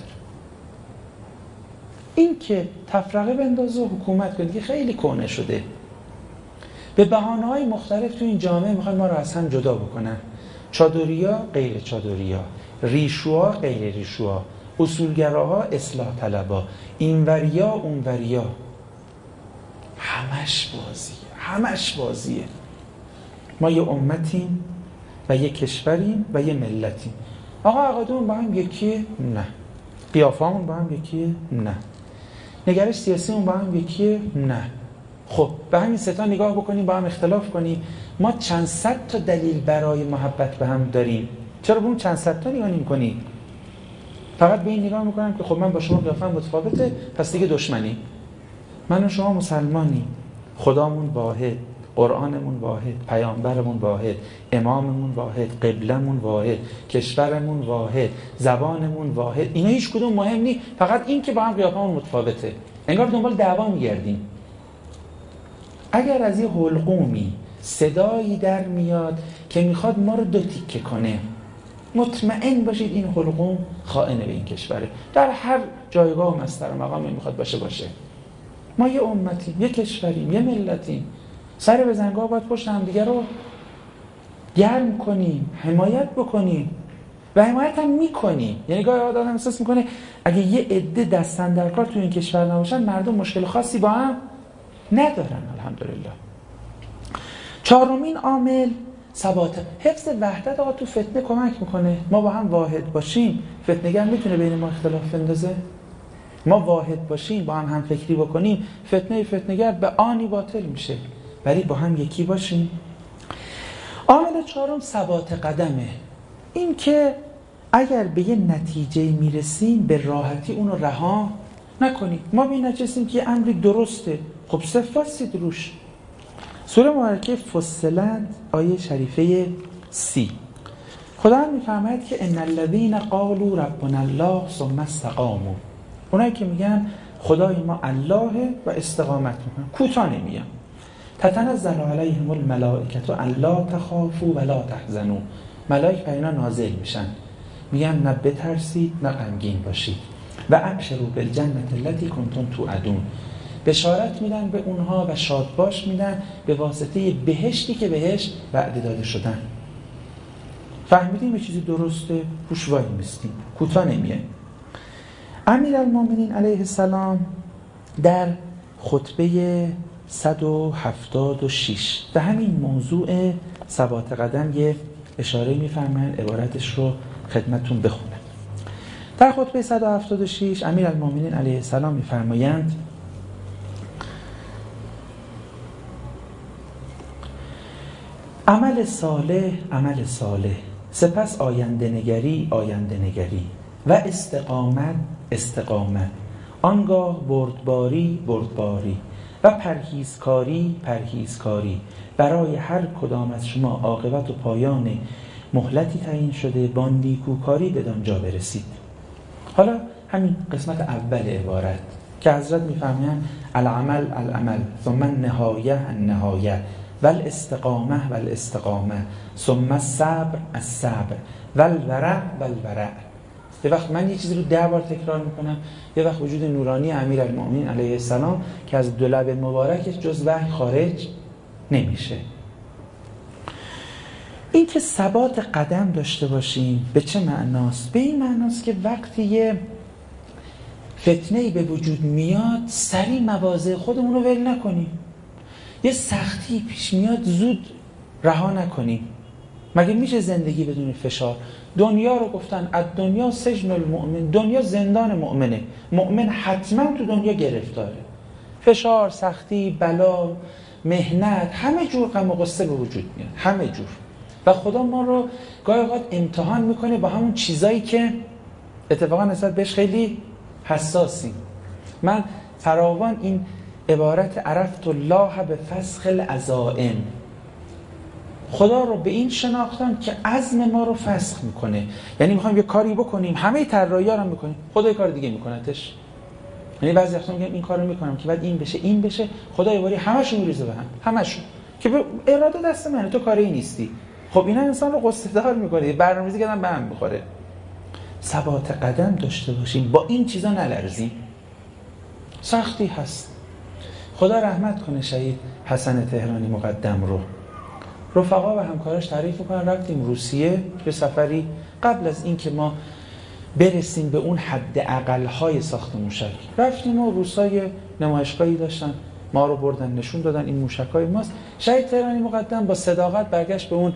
این که تفرقه بندازه و حکومت کنه که خیلی کهنه شده. به بهانه‌های مختلف تو این جامعه میخوان ما رو از هم جدا بکنن. چادریا غیر چادریا، ریشوها غیر ریشوها، اصولگراها اصلاح طلبا، اینوریا اونوریا. همش بازیه. ما یه امتیم و یه کشوریم و یه ملتیم. آقا عقایدمون با هم یکیه؟ نه. قیافه‌مون با هم یکیه؟ نه. نگرش سیاسیمون با هم یکیه؟ نه. خب به همین 3 تا نگاه بکنیم، با هم اختلاف کنیم. ما چند صد تا دلیل برای محبت به هم داریم. چرا به اون چند صد تا نگاه نمی‌کنی؟ فقط به این نگاه میکنم که خب من با شما قیافم متفاوته، پس دیگه دشمنی. من و شما مسلمانی، خدامون واحد، قرآنمون واحد، پیامبرمون واحد، اماممون واحد، قبلمون واحد، کشورمون واحد، زبانمون واحد. اینا هیچ کدوم مهم نی، فقط این که با هم قیافمون متفاوته. انگار دنبال دعوا میگردیم. اگر از یه حلقومی صدایی در میاد که میخواد ما رو 2 تیکه کنه، مطمئن باشید این حلقوم خائن به این کشوره. در هر جایگاه و مستر و مقامی میخواد باشه. ما یه امتیم، یه کشوریم، یه ملتیم. سر به زنگاه باید پشت هم دیگه رو گرم کنیم، حمایت بکنیم و حمایت هم میکنیم. یعنی گاهی آدم احساس میکنه اگه یه عده دستن در کار تو این کشور نباشن مردم مشکل خاصی با هم ندارن. الحمدلله. 4مین عامل ثبات، حفظ وحدت. آقا تو فتنه کمک میکنه. ما با هم واحد باشیم، فتنه‌گر میتونه بین ما اختلاف بندازه؟ ما واحد باشیم، با هم فکری بکنیم، فتنه‌گر به آنی باطل میشه. ولی با هم یکی باشیم. عامل چهارم ثبات قدمه. این که اگر به یه نتیجه میرسیم به راحتی اونو رها نکنیم. ما به این نتیجه که امری درسته، خب صفاست روش. سوره مبارکه فصلت آیه شریفه 30 خدا میفرماید که ان الذين قالوا ربنا الله ثم استقاموا، اونایی که میگن خدای ما الله و استقامت میکنن، کوتاه نمیگن. تتنزل علیهم الملائکه الا تخافوا ولا تحزنوا، ملائکه بر اینا نازل میشن، میگن نه بترسید نه غمگین باشید. و ابشروا بالجنة التي کنتم توعدون، بشارت میدن به اونها و شادباش میدن به واسطه بهشتی که بهش وعده داده شدن. فهمیدیم یه چیزی درسته، روش وای میستیم، کوتاه نمیه. امیرالمومنین علیه السلام در خطبه 176 به همین موضوع ثبات قدم یه اشاره میفرمایند، عبارتش رو خدمتتون بخونم. در خطبه 176 امیرالمومنین علیه السلام میفرمایند عمل صالح، عمل صالح، سپس آینده نگری، آینده نگری و استقامت، استقامت، آنگاه بردباری، بردباری و پرهیزکاری، پرهیزکاری. برای هر کدام از شما عاقبت و پایان مهلتی تعیین شده، با نیکوکاری بدانجا برسید. حالا همین قسمت اول عبارت که حضرت میفرمایند العمل العمل ثم النهایه النهایه والاستقامه والاستقامه ثم الصبر الصبر والورع والورع. یه وقت من یه چیزی رو 10 بار تکرار میکنم، یه وقت وجود نورانی امیرالمومنین علیه السلام که از دو لب مبارکش جز وحی خارج نمیشه. این که ثبات قدم داشته باشیم به چه معناست؟ به این معناست که وقتی یه فتنه‌ای به وجود میاد سریع مواضع خودمون رو ول نکنیم. یه سختی پیش میاد زود رها نکنیم. مگه میشه زندگی بدون فشار؟ دنیا رو گفتن الدنیا سجن المؤمن، دنیا زندان مؤمنه. مؤمن حتما تو دنیا گرفتاره. فشار، سختی، بلا، مهنت، همه جور غم و غصه به وجود میاد، همه جور. و خدا ما رو گاهی اوقات امتحان میکنه با همون چیزایی که اتفاقا نسبت بهش خیلی حساسیم. من فراوان این عبارت عرفت الله به فسخ العزائم، خدا رو به این شناختم که عزم ما رو فسخ میکنه. یعنی میخوایم یه کاری بکنیم، همه طراحی‌ها رو میکنیم، خدا یه کار دیگه میکنتش. یعنی بعضی وقتا میگم این کارو میکنم که بعد این بشه این بشه، خدا یه باری همشون میریزه به هم، همشون، که به اراده دست منه، تو کاری نیستی. خب اینا انسان رو قصه دار میکنه، برنامه‌ریزی کردن به هم میخوره. ثبات قدم داشته باشیم، با این چیزا نلرزیم. سختی هست. خدا رحمت کنه شهید حسن تهرانی مقدم رو. رفقا و همکاراش تعریف میکنن رفتیم روسیه به سفری، قبل از این که ما برسیم به اون حد اقل‌های ساخت موشک، رفتیم و روسای نمایشگاهی داشتن، ما رو بردن نشون دادن این موشک‌های ماست. شهید تهرانی مقدم با صداقت برگشت به اون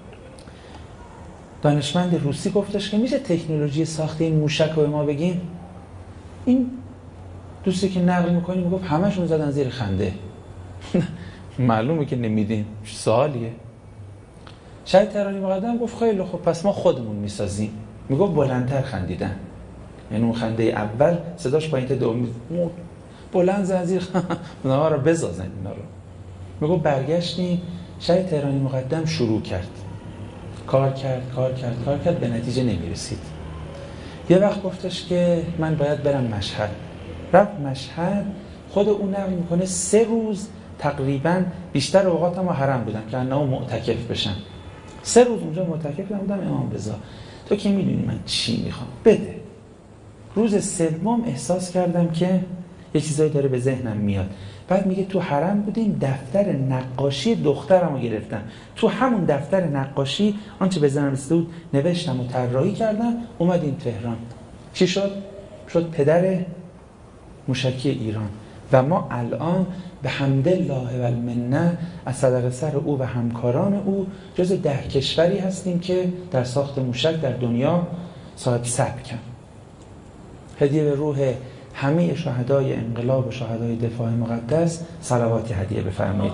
دانشمند روسی گفتش که میشه تکنولوژی ساخت این موشک رو به ما بگین؟ این دوستی که نقل میکنی میگفت همشون زدن زیر خنده. معلومه که نمیدین، سوالیه. شهید تهرانی مقدم گفت خیلی خب پس ما خودمون میسازیم. میگفت بلندتر خندیدن، یعنی اون خنده اول صداش پایین تر، دوم بلند زدن زیر اونها رو بزازن اینا رو. میگفت برگشتیم، شهید تهرانی مقدم شروع کرد، کار کرد به نتیجه نمیرسید. یه وقت گفتش که من باید برم مشهد. رفت مشهد، خود اون نقل میکنه 3 روز تقریبا بیشتر اوقات ما حرم بودم که انها معتکف بشن. 3 روز اونجا معتکف بودم. امام رضا تو که میدونی من چی میخوام بده. روز 3 احساس کردم که یه چیزایی داره به ذهنم میاد. بعد میگه تو حرم بودیم، دفتر نقاشی دخترمو گرفتم، تو همون دفتر نقاشی آنچه به ذهنم رسیده بود نوشتم و طراحی کردم، اومدیم تهران. چی شد؟ شد پدر موشکی ایران. و ما الان به حمدالله و المنه از صدق سر او و همکاران او جز 10 کشوری هستیم که در ساخت موشک در دنیا صاحب سبکن. هدیه به روح همه شهدای انقلاب و شهدای دفاع مقدس صلواتی هدیه بفرمایید.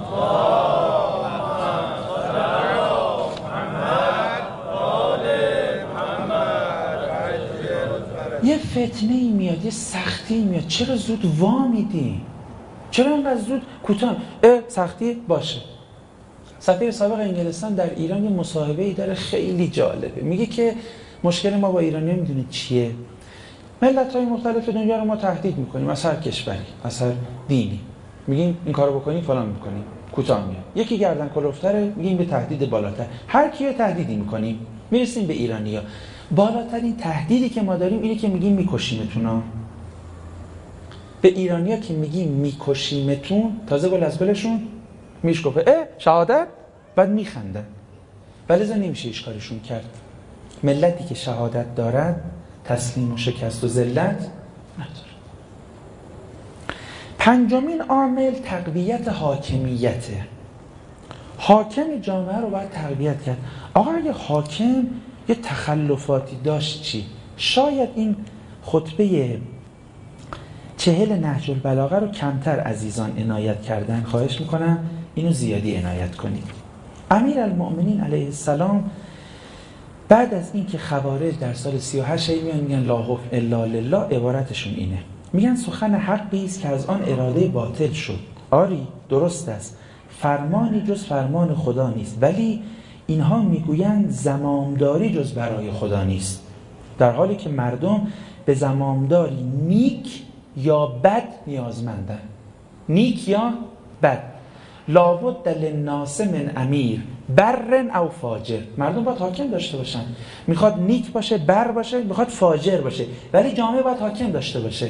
یه فتنه میاد، یه سختی میاد، چرا زود وا میدی؟ چرا اینقدر زود کوتاه؟ سختی باشه. سفیر سابق انگلستان در ایران یه مصاحبه‌ای داره خیلی جالبه. میگه که مشکل ما با ایرانی‌ها میدونید چیه؟ ملت‌های مختلف دنیا رو ما تهدید میکنیم، از هر کشوری، از هر دینی. میگیم این کارو بکنی فلان میکنیم، کوتاه میاد. یکی گردن کلفتره، میگیم به تهدید بالاتر. هر کیو تهدیدی میکنیم. میرسیم به ایرانی‌ها. بالاترین تهدیدی که ما داریم اینه که میگیم میکشیمتون. به ایرانی‌ها که میگیم میکشیمتون، تازه گل از گلشون میشکفه شهادت، بعد میخندن. ولی زن نمیشه هیچ کارشون کرد. ملتی که شهادت دارد تسلیم و شکست و ذلت نداره. پنجمین عامل تقویت حاکمیته. حاکم جامعه رو باید تقویت کرد. آقا اگه حاکم یه تخلفاتی داشت چی؟ شاید این خطبه 40 نهج البلاغه رو کمتر عزیزان عنایت کردن. خواهش میکنم اینو زیادی عنایت کنید. امیرالمؤمنین علیه السلام بعد از اینکه خوارج در سال 38 میان میگن لا حکم الا لله، عبارتشون اینه، میگن سخن حقی است که از آن اراده باطل شد. آری درست است، فرمانی جز فرمان خدا نیست، ولی اینها میگویند زمامداری جز برای خدا نیست، در حالی که مردم به زمامداری نیک یا بد نیازمندن. نیک یا بد. لابد للناس من امیر بر او فاجر. مردم باید حاکم داشته باشن، میخواد نیک باشه، بر باشه، میخواد فاجر باشه، ولی جامعه باید حاکم داشته باشه.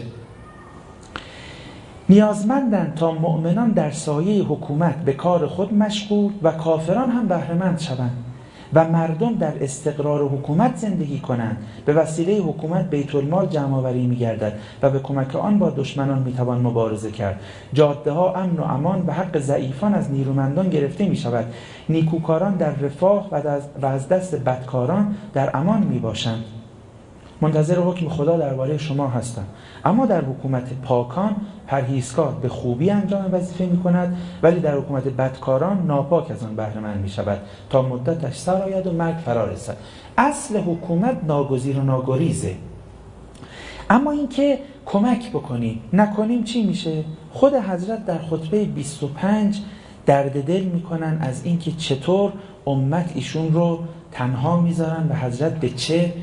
نیازمندن تا مؤمنان در سایه حکومت به کار خود مشغول و کافران هم بهره‌مند شوند و مردم در استقرار حکومت زندگی کنند. به وسیله حکومت بیت المال جمع آوری می‌گردد و به کمک آن با دشمنان می‌توان مبارزه کرد. جاده‌ها امن و امان و حق ضعیفان از نیرومندان گرفته می‌شود. نیکوکاران در رفاه و از دست بدکاران در امان می‌باشند. منتظر حکم خدا درباره شما هستم. اما در حکومت پاکان پرهیزکار به خوبی انجام وظیفه می‌کند، ولی در حکومت بدکاران ناپاک از آن بهره مند می‌شود تا مدتش سر آید و مرگ فرا رسد. اصل حکومت ناگزیر و ناگریزه. اما اینکه کمک بکنیم نکنیم چی میشه؟ خود حضرت در خطبه 25 درد دل میکنن از اینکه چطور امت ایشون رو تنها میذارن و حضرت به چه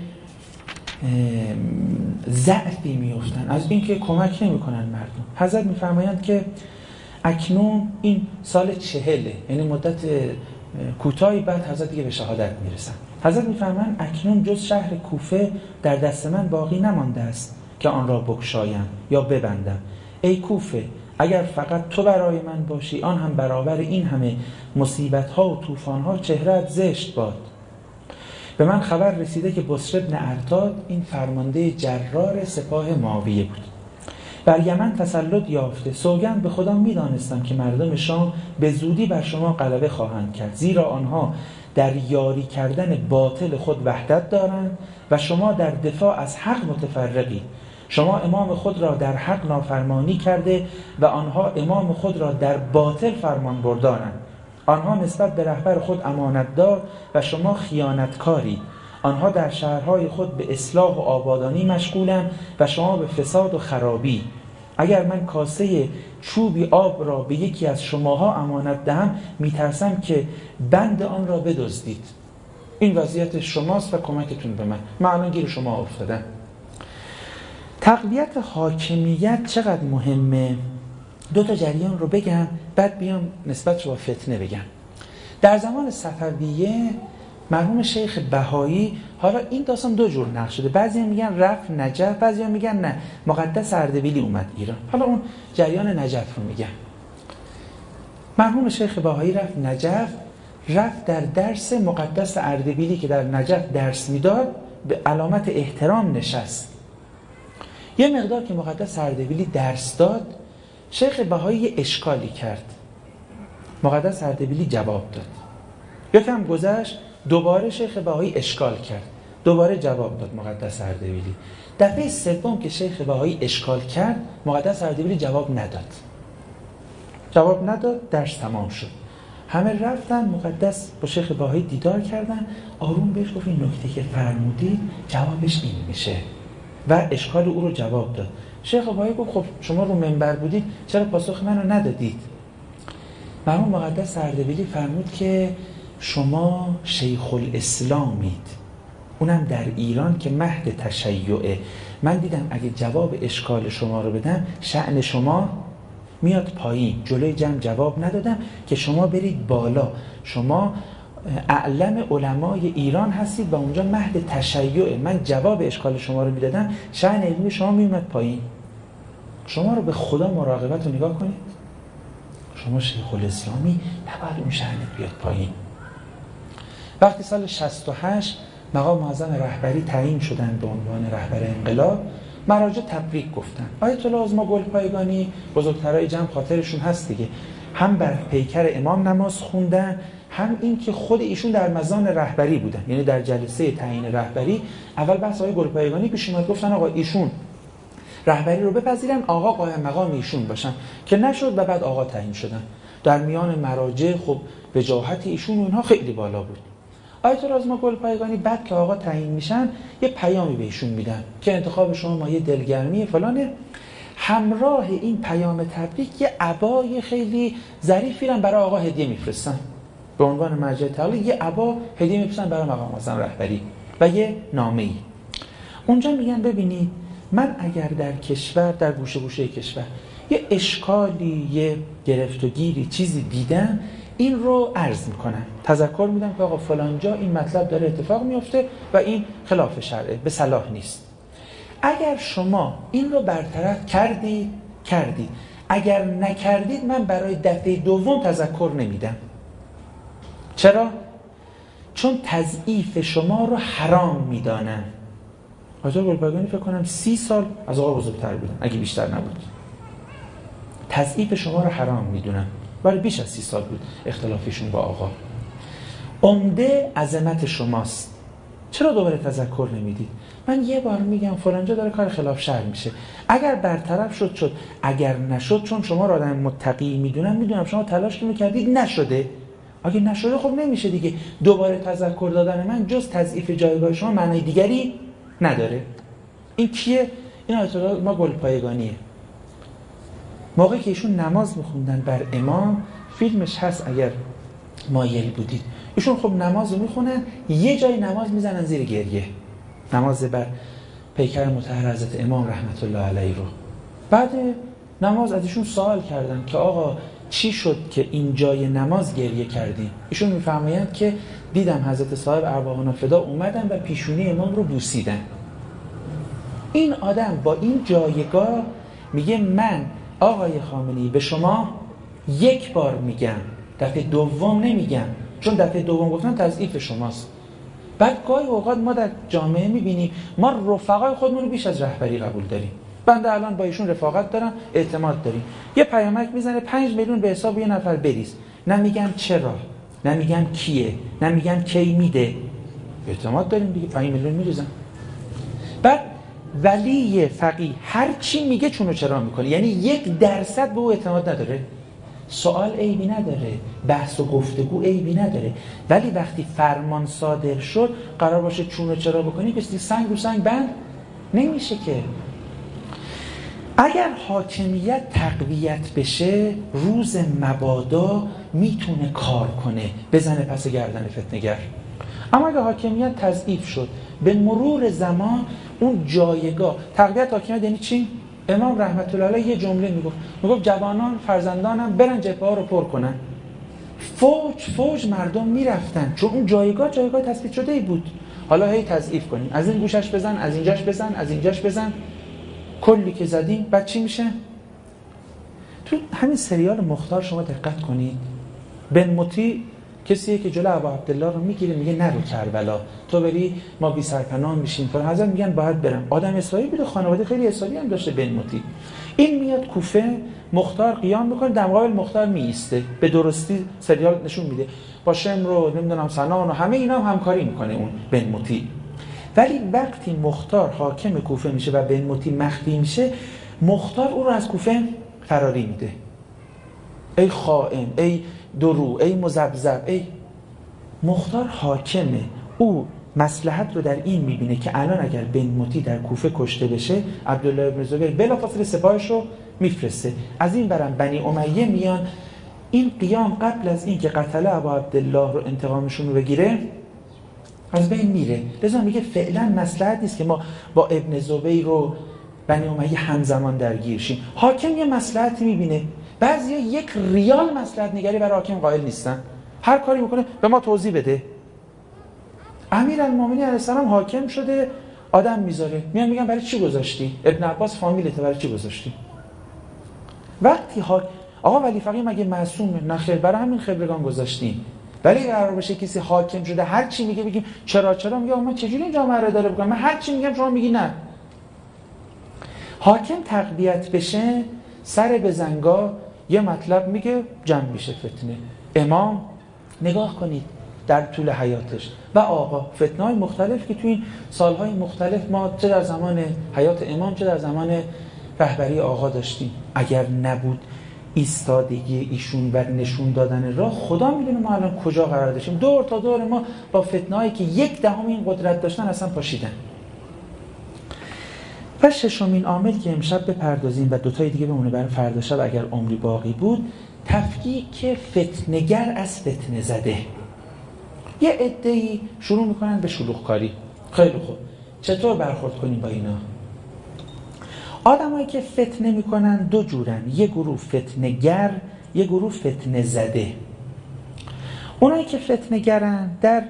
ضعفی میافتن از اینکه کمک نمیکنن مردم. حضرت میفرمایند که اکنون این سال 40، یعنی مدت کوتاهی بعد حضرت دیگه به شهادت میرسن. حضرت میفرمایند اکنون جز شهر کوفه در دست من باقی نمانده است که آن را بگشایم یا ببندم. ای کوفه، اگر فقط تو برای من باشی، آن هم برابر این همه مصیبت ها و طوفان ها چهره‌ات زشت باد. به من خبر رسیده که بسر ابن ارتاد، این فرمانده جرار سپاه معاویه بود، بر یمن تسلط یافته. سوگند به خدا میدانستم که مردم شام به زودی بر شما غلبه خواهند کرد، زیرا آنها در یاری کردن باطل خود وحدت دارند و شما در دفاع از حق متفرقی. شما امام خود را در حق نافرمانی کرده و آنها امام خود را در باطل فرمان بردارند. آنها نسبت به رهبر خود امانتدار و شما خیانتکاری. آنها در شهرهای خود به اصلاح و آبادانی مشغولند و شما به فساد و خرابی. اگر من کاسه چوبی آب را به یکی از شماها امانت دهم، میترسم که بند آن را بدزدید. این وضعیت شماست و کمکتون به من الان گیر شما افتادم. تقویت حاکمیت چقدر مهمه. 2 جریان رو بگم، بعد بیام نسبتش با فتنه بگم. در زمان صفویه مرحوم شیخ بهایی، حالا این داستان 2 جور نقل شده، بعضی میگن رفت نجف، بعضی میگن نه مقدس اردبیلی اومد ایران. حالا اون جریان نجف رو میگم. مرحوم شیخ بهایی رفت نجف، رفت در درس مقدس اردبیلی که در نجف درس میداد به علامت احترام نشست. یه مقدار که مقدس اردبیلی درس داد، شیخ بهایی اشکالی کرد، مقدس اردبیلی جواب داد. یکم گذشت، دوباره شیخ بهایی اشکال کرد، دوباره جواب داد مقدس اردبیلی. دفعه سوم که شیخ بهایی اشکال کرد، مقدس اردبیلی جواب نداد. درس تمام شد. همه رفتن، مقدس با شیخ بهایی دیدار کردن، آروم بهش گفت این نکته که فرمودی جوابش این میشه و اشکال او رو جواب داد. شیخ بهایی گفت خب شما رو منبر بودید چرا پاسخ منو ندادید؟ مرحوم مقدس اردبیلی فرمود که شما شیخ الاسلامید، اونم در ایران که مهد تشیعه. من دیدم اگه جواب اشکال شما رو بدم شأن شما میاد پایین، جلوی جمع جواب ندادم که شما برید بالا، شما اعلم علمای ایران هستید و اونجا مهد تشیعه. من جواب اشکال شما رو میدادم شأن علمی شما میومد پایین. شما رو به خدا مراقبت رو نگاه کنید، شما شیخ الاسلامی نباید اون شأنت بیاد پایین. وقتی سال 68 مقام معظم رهبری تعیین شدن به عنوان رهبر انقلاب، مراجع تبریک گفتن. آیت الله عظما گلپایگانی بزرگترای جمع خاطرشون هست دیگه، هم بر پیکر امام نماز خوندن، هم این که خود ایشون در مزان رهبری بودن، یعنی در جلسه تعیین رهبری اول بحث آقای گلپایگانی پیش اومد، گفتن آقا ایشون رهبری رو بپذیرن، آقا قائم مقام ایشون باشن، که نشد و بعد آقا تعیین شدن. در میان مراجع خب وجاهت ایشون و اینها خیلی بالا بود. آیت الله عظما گلپایگانی بعد که آقا تعیین میشن یه پیامی بهشون میدن که انتخاب شما مایه دلگرمی فلانه. همراه این پیام تبریک یه عبای خیلی ظریفی رو برای آقا هدیه میفرستن، به عنوان مرجع تعالی یه عبا هدیه میفرستن برای مقام معظم رهبری و یه نامه‌ای. اونجا میگن ببینید من اگر در کشور، در گوشه گوشه کشور یه اشکالی، یه گرفت و گیری چیزی دیدم، این رو عرض میکنم، تذکر میدم که آقا فلان جا این مطلب داره اتفاق میفته و این خلاف شرعه، به صلاح نیست. اگر شما این رو برطرف کردید، اگر نکردید من برای دفعه دوم تذکر نمیدم. چرا؟ چون تضعیف شما رو حرام میدانم. حاجی گلپایگانی فکر کنم 30 سال از آقا بزرگتر بودن اگه بیشتر نبود. تضعیف شما رو حرام میدونم، ولی بیش از 30 سال بود اختلافشون با آقا. عمده عظمت شماست، چرا دوباره تذکر نمیدید؟ من یه بار میگم فلانجا داره کار خلاف شرع میشه، اگر برطرف شد، اگر نشد، چون شما رو آدم متقی میدونم شما تلاش که میکردید نشده، اگه نشده خب نمیشه دیگه. دوباره تذکر دادن من جز تضعیف جایگاه شما معنی دیگری نداره. این کیه؟ این آیت الله ما گلپایگانیه. موقعی که ایشون نماز میخوندن بر امام، فیلمش هست اگر مایل بودید، ایشون خب نماز رو میخونن، یه جای نماز میزنن زیر گریه، نماز بر پیکر مطهر حضرت امام رحمت الله علیه رو. بعد نماز از ایشون سوال کردن که آقا چی شد که این جای نماز گریه کردیم؟ ایشون میفرمایند که دیدم حضرت صاحب ارواحنا فدا اومدن و پیشونی امام رو بوسیدن. این آدم با این جایگاه میگه من آقای خامنه‌ای به شما یک بار میگم، دفعه دوم نمیگم، چون دفعه دوم گفتن تضعیف شماست. بعد گاهی اوقات ما در جامعه میبینیم ما رفقای خودمون رو بیش از رهبری قبول داریم. بنده الان با ایشون رفاقت دارم، اعتماد داریم، یه پیامک میزنه 5 میلیون به حساب یه نفر بریز، نمیگم چرا، نمیگم کیه، نمیگم کی میده، اعتماد داریم دیگه، 5 میلیون میریزن. بعد ولی فقیه هر چی میگه چونو چرا میکنه، یعنی 1% به او اعتماد نداره. سوال عیبی نداره، بحث و گفتگو عیبی نداره، ولی وقتی فرمان صادر شد قرار باشه چونو چرا بکنی، کسی سنگ رو سنگ بند نمیشه که. اگر حاکمیت تقویت بشه، روز مبادا میتونه کار کنه، بزنه پس گردن فتنه‌گر. اما اگر حاکمیت تضعیف شد، به مرور زمان اون جایگاه، تقویت حاکمیت یعنی چی؟ امام رحمت الله علیه یه جمله میگفت جوانان فرزندانم برن جبهه‌ها رو پر کنن. فوج مردم میرفتن، چون اون جایگاه تثبیت شده ای بود. حالا هی تضعیف کنیم، از این گوشش بزن، از اینجاش بزن، از اینجاش بزن، کلی که زدیم بعد چی میشه؟ تو همین سریال مختار شما دقت کنید، بن مطیع کسیه که جلو ابا عبدالله رو میگیره، میگه نرو کربلا، تو بری ما بی سرپناه میشیم. فلان حضرت میگن باید برم. آدم اسرائیل بوده، خانواده خیلی اسرائیلی هم داشته بن مطیع. این میاد کوفه، مختار قیام میکنه، در مقابل مختار میایسته، به درستی سریال نشون میده، با شمر رو نمیدونم سنان و همه اینا هم همکاری میکنه اون بن مطیع. ولی وقتی مختار حاکم کوفه میشه و بن مطیع مخفی میشه، مختار او رو از کوفه فراری میده. ای خائن، ای درو، ای مذبذب، ای مختار حاکمه. او مصلحت رو در این میبینه که الان اگر بن مطیع در کوفه کشته بشه، عبدالله ابن زبیر بلافاصله سپاهش رو میفرسته. از این برم بنی امیه میان، این قیام قبل از این که قتله ابا عبدالله رو انتقامشون رو بگیره از بین میره. لذا میگه فعلا مصلحت نیست که ما با ابن زبیر رو بنی امیه همزمان درگیر شیم. حاکم یه مصلحتی میبینه. بعضیا یک ریال مصلحت نگری برای حاکم قائل نیستن، هر کاری میکنه به ما توضیح بده. امیرالمومنین علیه السلام حاکم شده، آدم میذاره، میان میگن برای چی گذاشتی؟ ابن عباس فامیلته، برای چی گذاشتی؟ وقتی آقا ولی فقیه مگه معصومه؟ نه خیر، برای همین خبرگان گذاشتیم. ولی قرار بشه کسی حاکم شده هر چی میگه بگیم چرا میگه من چجوری این جامعه رو داره بکنم؟ من هر چی میگم شما میگی نه. حاکم تقویت بشه، سر به زنگا یه مطلب میگه، جمع میشه فتنه. امام نگاه کنید در طول حیاتش و آقا فتنه‌های مختلف که تو این سالهای مختلف ما چه در زمان حیات امام چه در زمان رهبری آقا داشتیم. اگر نبود ایستادگی ایشون و نشون دادن راه، خدا میدونه ما الان کجا قرار داشتیم. دور تا دور ما با فتنه‌هایی که 1/10 این قدرت داشتن اصلا پاشیدن. و ششمین عامل که امشب بپردازیم و دوتای دیگه بمونه برای فردا شب اگر عمری باقی بود، تفکیک فتنه‌گر از فتنه زده. یه عده‌ای شروع میکنن به شلوغکاری. خیلی خوب، چطور برخورد کنیم با اینا؟ آدمایی که فتنه میکنن دو جورن، یه گروه فتنه‌گر، یه گروه فتنه زده. اونایی که فتنه‌گرن در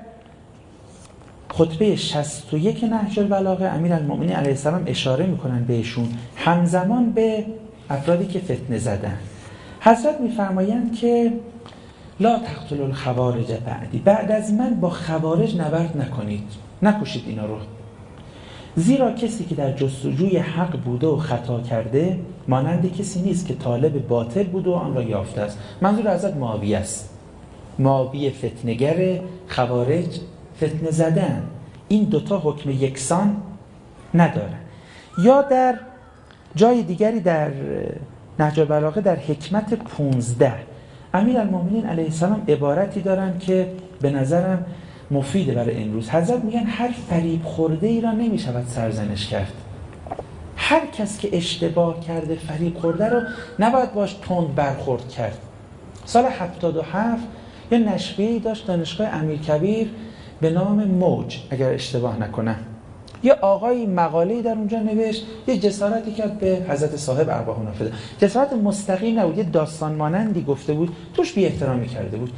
خطبه 61 نهج البلاغه امیرالمومنین علیه السلام اشاره میکنن بهشون همزمان به افرادی که فتنه زدن. حضرت میفرمایند که لا تقتلوا الخوارج بعدی، بعد از من با خوارج نبرد نکنید، نکشید اینا رو. زیرا کسی که در جستجوی حق بوده و خطا کرده مانند کسی نیست که طالب باطل بوده و آن را یافته است. منظور حضرت معاویه است. معاویه فتنه‌گر، خوارج فتنه زدن. این دوتا حکم یکسان ندارن. یا در جای دیگری در نهج البلاغه در حکمت 15 امیرالمومنین علیه السلام عبارتی دارن که به نظرم مفیده برای امروز. حضرت میگن هر فریب خورده ای را نمیشود سرزنش کرد. هر کس که اشتباه کرده فریب خورده رو نباید باش تند برخورد کرد. سال 77 یه نشریه‌ای داشت دانشگاه امیرکبیر به نام موج، اگر اشتباه نکنم، یه آقای مقاله‌ای در اونجا نوشت، یه جسارتی کرد به حضرت صاحب ارواح نافذه. جسارت مستقیم نبود، یه داستان مانندی گفته بود، توش بی احترامی کرده بود.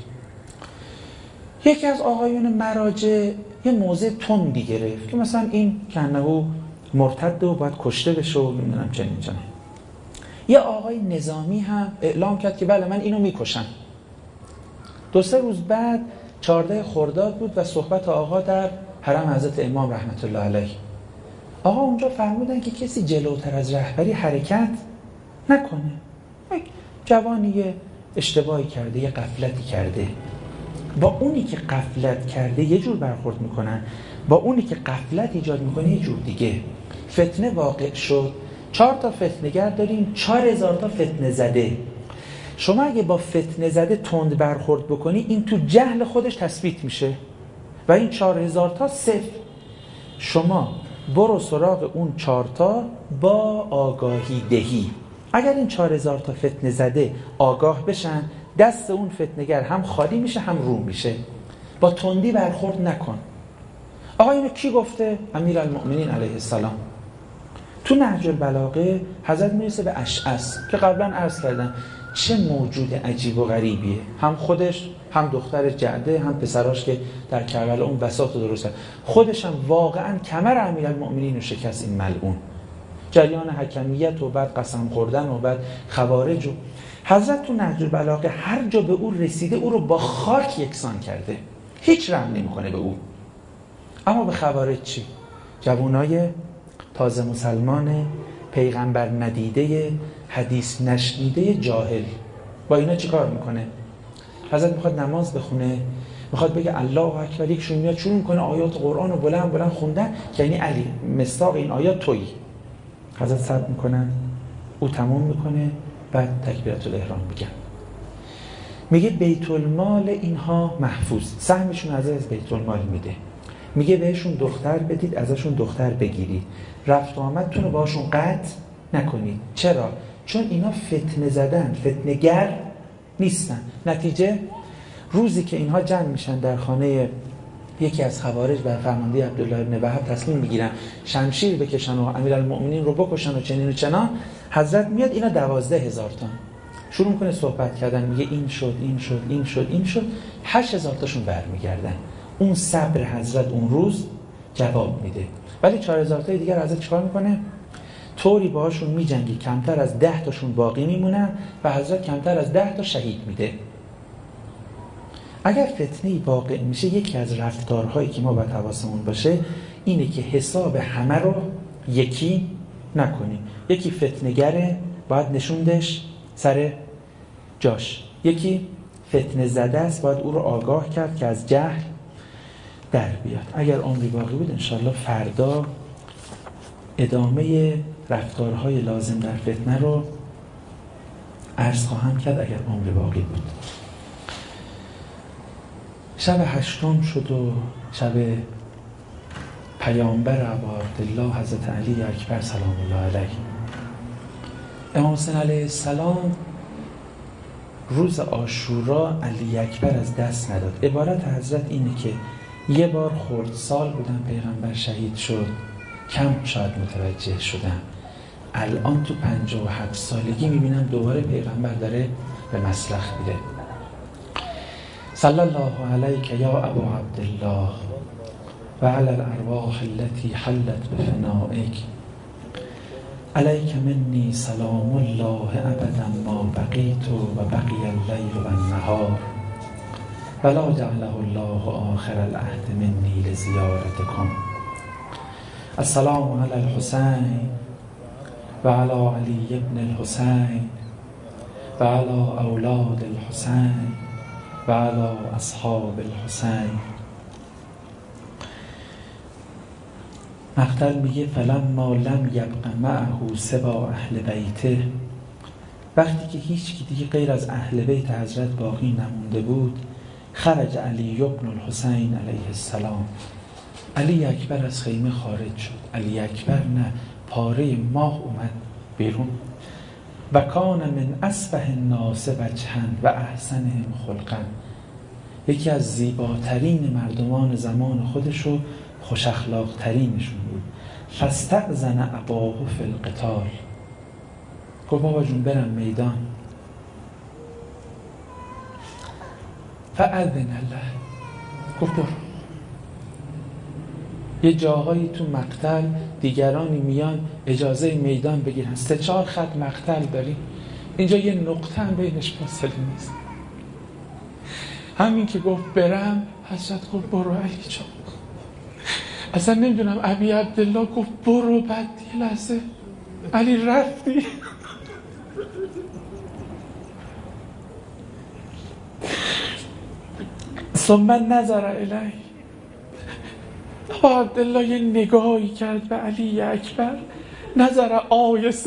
یکی از آقایون مراجع یه موضع تندی گرفت که مثلا این کنهو مرتد و باید کشته بشه و نمیدونم چنین. یه آقای نظامی هم اعلام کرد که بله من اینو میکشم. 2-3 روز بعد 14 خرداد بود و صحبت آقا در حرم حضرت امام رحمت الله علیه. آقا اونجا فرمودن که کسی جلوتر از رهبری حرکت نکنه. یک جوانی اشتباهی کرده، یه غفلتی کرده، با اونی که غفلت کرده یه جور برخورد میکنن، با اونی که غفلت ایجاد میکنه یه جور دیگه. فتنه واقع شد، 4 تا فتنه‌گر داریم، 4000 تا فتنه زده. شما اگه با فتنه زده تند برخورد بکنی، این تو جهل خودش تثبیت میشه و این 4000 تا صفر. شما برو سراغ اون 4 تا با آگاهی دهی. اگر این 4000 تا فتنه زده آگاه بشن، دست اون فتنه‌گر هم خالی میشه هم رو میشه. با تندی برخورد نکن. آقا اینو کی گفته؟ امیرالمومنین علیه السلام. تو نهج البلاغه حضرت میرسه به اشعث که قبلا عرض کردم چه موجود عجیب و غریبیه. هم خودش، هم دختر جعده، هم پسراش که در کربلا اون بساط رو درست کرد. خودش هم واقعا کمر امیرالمومنین رو شکست این ملعون. جریان حکمیت و بعد قسم خوردن و بعد خوارج و حضرت تو نهج البلاغه هر جا به او رسیده او رو با خاک یکسان کرده، هیچ رحم نمیکنه به او. اما به خوارج چی؟ جوانای تازه مسلمان، پیغمبر ندیده، حدیث نشنیده، جاهل، با اینا چی کار میکنه؟ حضرت میخواد نماز بخونه، میخواد بگه الله اکبر، یکشون میاد شروع میکنه آیات قرآن رو بلند بلند خوندن که یعنی علی مصداق این آیات تویی. حضرت صبر میکنن، او تمام میکنه، بعد تکبیرت الاحرام میگن. میگه بیت المال اینها محفوظ، سهمشون از بیت المال میده. میگه بهشون دختر بدید، ازشون دختر بگیرید، رفت و آمدتون رو باشون قطع نکنید. چرا؟ چون اینا فتنه زدن، فتنه گر نیستن. نتیجه روزی که اینها جمع میشن در خانه یکی از خوارج بر فرمانده عبدالله ابن وهب تصمیم میگیرن شمشیر بکشن و امیرالمؤمنین رو بکشن و چنین و چنان، حضرت میاد اینا 12,000 تا شروع میکنه صحبت کردن، میگه این شد این شد این شد این شد، 8,000 تاشون برمیگردن. اون صبر حضرت اون روز جواب میده. ولی 4,000 تای دیگر حضرت چیکار میکنه؟ طوری باهاشون میجنگی کمتر از 10 تاشون باقی میمونن و حضرت کمتر از 10 تا شهید میده. اگر فتنه‌ای واقع میشه، یکی از رفتارهایی که ما باید حواسمون باشه اینه که حساب همه رو یکی نکنیم. یکی فتنه‌گره، باید نشوندش سر جاش. یکی فتنه زده است، باید او رو آگاه کرد که از جهل در بیاد. اگر عمری باقی بود انشالله فردا ادامه رفتارهای لازم در فتنه رو عرض خواهم کرد اگر عمری باقی بود. شب 8 شد و شب پیامبر ابا عبدالله حضرت علی اکبر سلام الله علیه. امام حسین علیه السلام روز عاشورا علی اکبر از دست نداد. عبارت حضرت اینه که یه بار خردسال بودن پیغمبر شهید شد، کم شاید متوجه شدم، الان تو 57 سالگی میبینم دوباره پیغمبر داره به مسلخ میره. صلی الله علیک یا ابا عبدالله و علی الارواح التي حلت بفنائک، علیک منی سلام الله ابدا ما بقیت و بقی اللیل و النهار ولا جعله الله آخر العهد منی لزیارتکم. السلام علی الحسین و علی علی ابن الحسین و علی اولاد الحسین و علی اصحاب الحسین. مقتل میگه فلما لم یبق معه سوا اهل بیته، وقتی که هیچ کی دیگه غیر از اهل بیت حضرت باقی نمونده بود، خرج علی ابن الحسین علیه السلام، علی اکبر از خیمه خارج شد. علی اکبر نه، پاره ماه اومد بیرون. و کان من اصبح الناس وجها و احسنهم خلقا، یکی از زیباترین مردمان زمان خودشو، خوش اخلاق ترینشون بود. فاستأذن اباه فی القتال، گفت بابا جون برم میدان. فاذن له، گفت برو. یه جاهایی تو مقتل دیگرانی میان اجازه میدان بگیرن، 3-4 خط مقتل داریم، اینجا یه نقطه هم بینش فاصله نیست. همین که گفت برم، حضرت گفت برو علی جان. اصلا نمیدونم ابی عبدالله گفت برو، بعد یه لحظه علی رفتی. ثم نظر الیه، ابا عبدالله یه نگاهی کرد به علی اکبر، نظر آیس،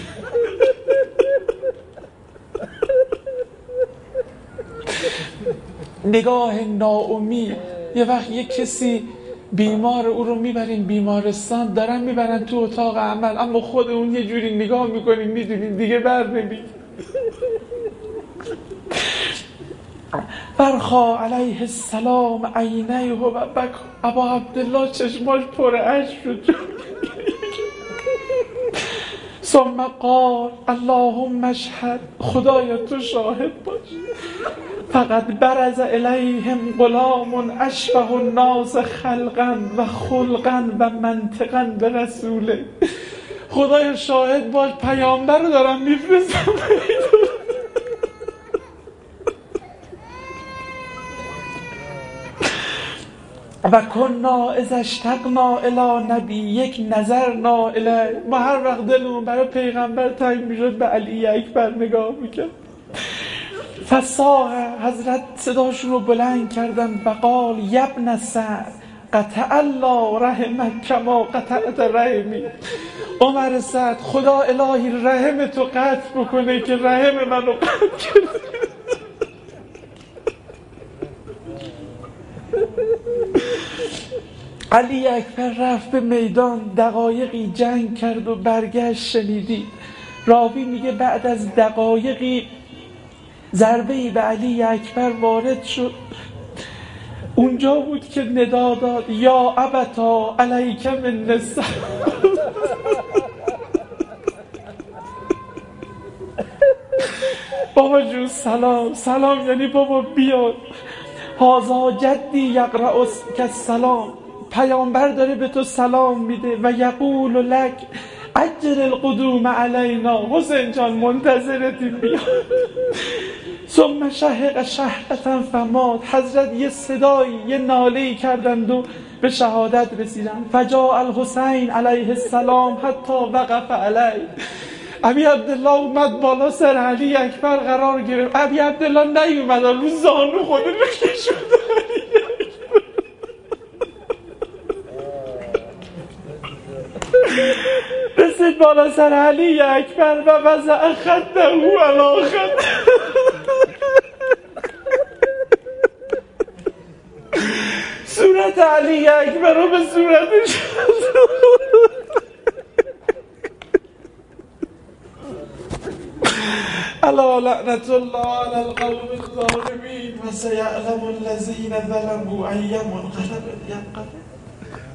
نگاه ناامید. یه وقت یه کسی بیمار، او رو میبرین بیمارستان، دارن میبرن تو اتاق عمل، اما خود اون یه جوری نگاه میکنین میدونین دیگه بر نمید. برخا علیه السلام عینیه و بک، ابا عبدالله چشماش پر اشک شد. ثم قال اللهم اشهد، خدایا تو شاهد باش، فقد برز الیهم غلام اشبه الناس خلقا و خلقا و منطقا به رسوله. خدایا شاهد باش، پیامبر رو دارم میفرستم. و کنا اذا اشتقنا الی نبی، یک نظرنا الی، ما هر وقت دلمون برای پیغمبر تنگ میشد به علی اکبر نگاه میکرد. فصاح، حضرت صداشون رو بلند کردن و قال یبن سعد قطع الله رحمک کما قطعت رحمی. عمر سعد خدا الهی رحم تو قطع بکنه که رحم منو قطع کرد. علی اکبر رفت به میدان، دقایقی جنگ کرد و برگشت. شنیدی راوی میگه بعد از دقایقی ضربه‌ای به علی اکبر وارد شد. اونجا بود که ندا داد یا ابتا علیک من السلام. بابا جون سلام. سلام یعنی بابا بیاد. هازا جدی یقرأ السلام، پیامبر داره به تو سلام میده. و یقول لک عجل القدوم علینا، حسین جان منتظرتیم بیا. ثم شهق شهقة فمات. حضرت یه صدایی یه ناله‌ای کردند و به شهادت رسیدن. فجاء الحسین علیه السلام حتی وقف علیه. ابی عبدالله اومد بالا سر علی اکبر قرار گرفت. ابی عبدالله نیومد، رو زانو خود رو کشوند علی اکبر. رسید بالا سر علی اکبر و وضع خده علی خده. صورت علی اکبر رو به صورتش الا لعنت الله علی القوم الظالمین و سیعلم الذین ظلموا ای منقلب ینقلب.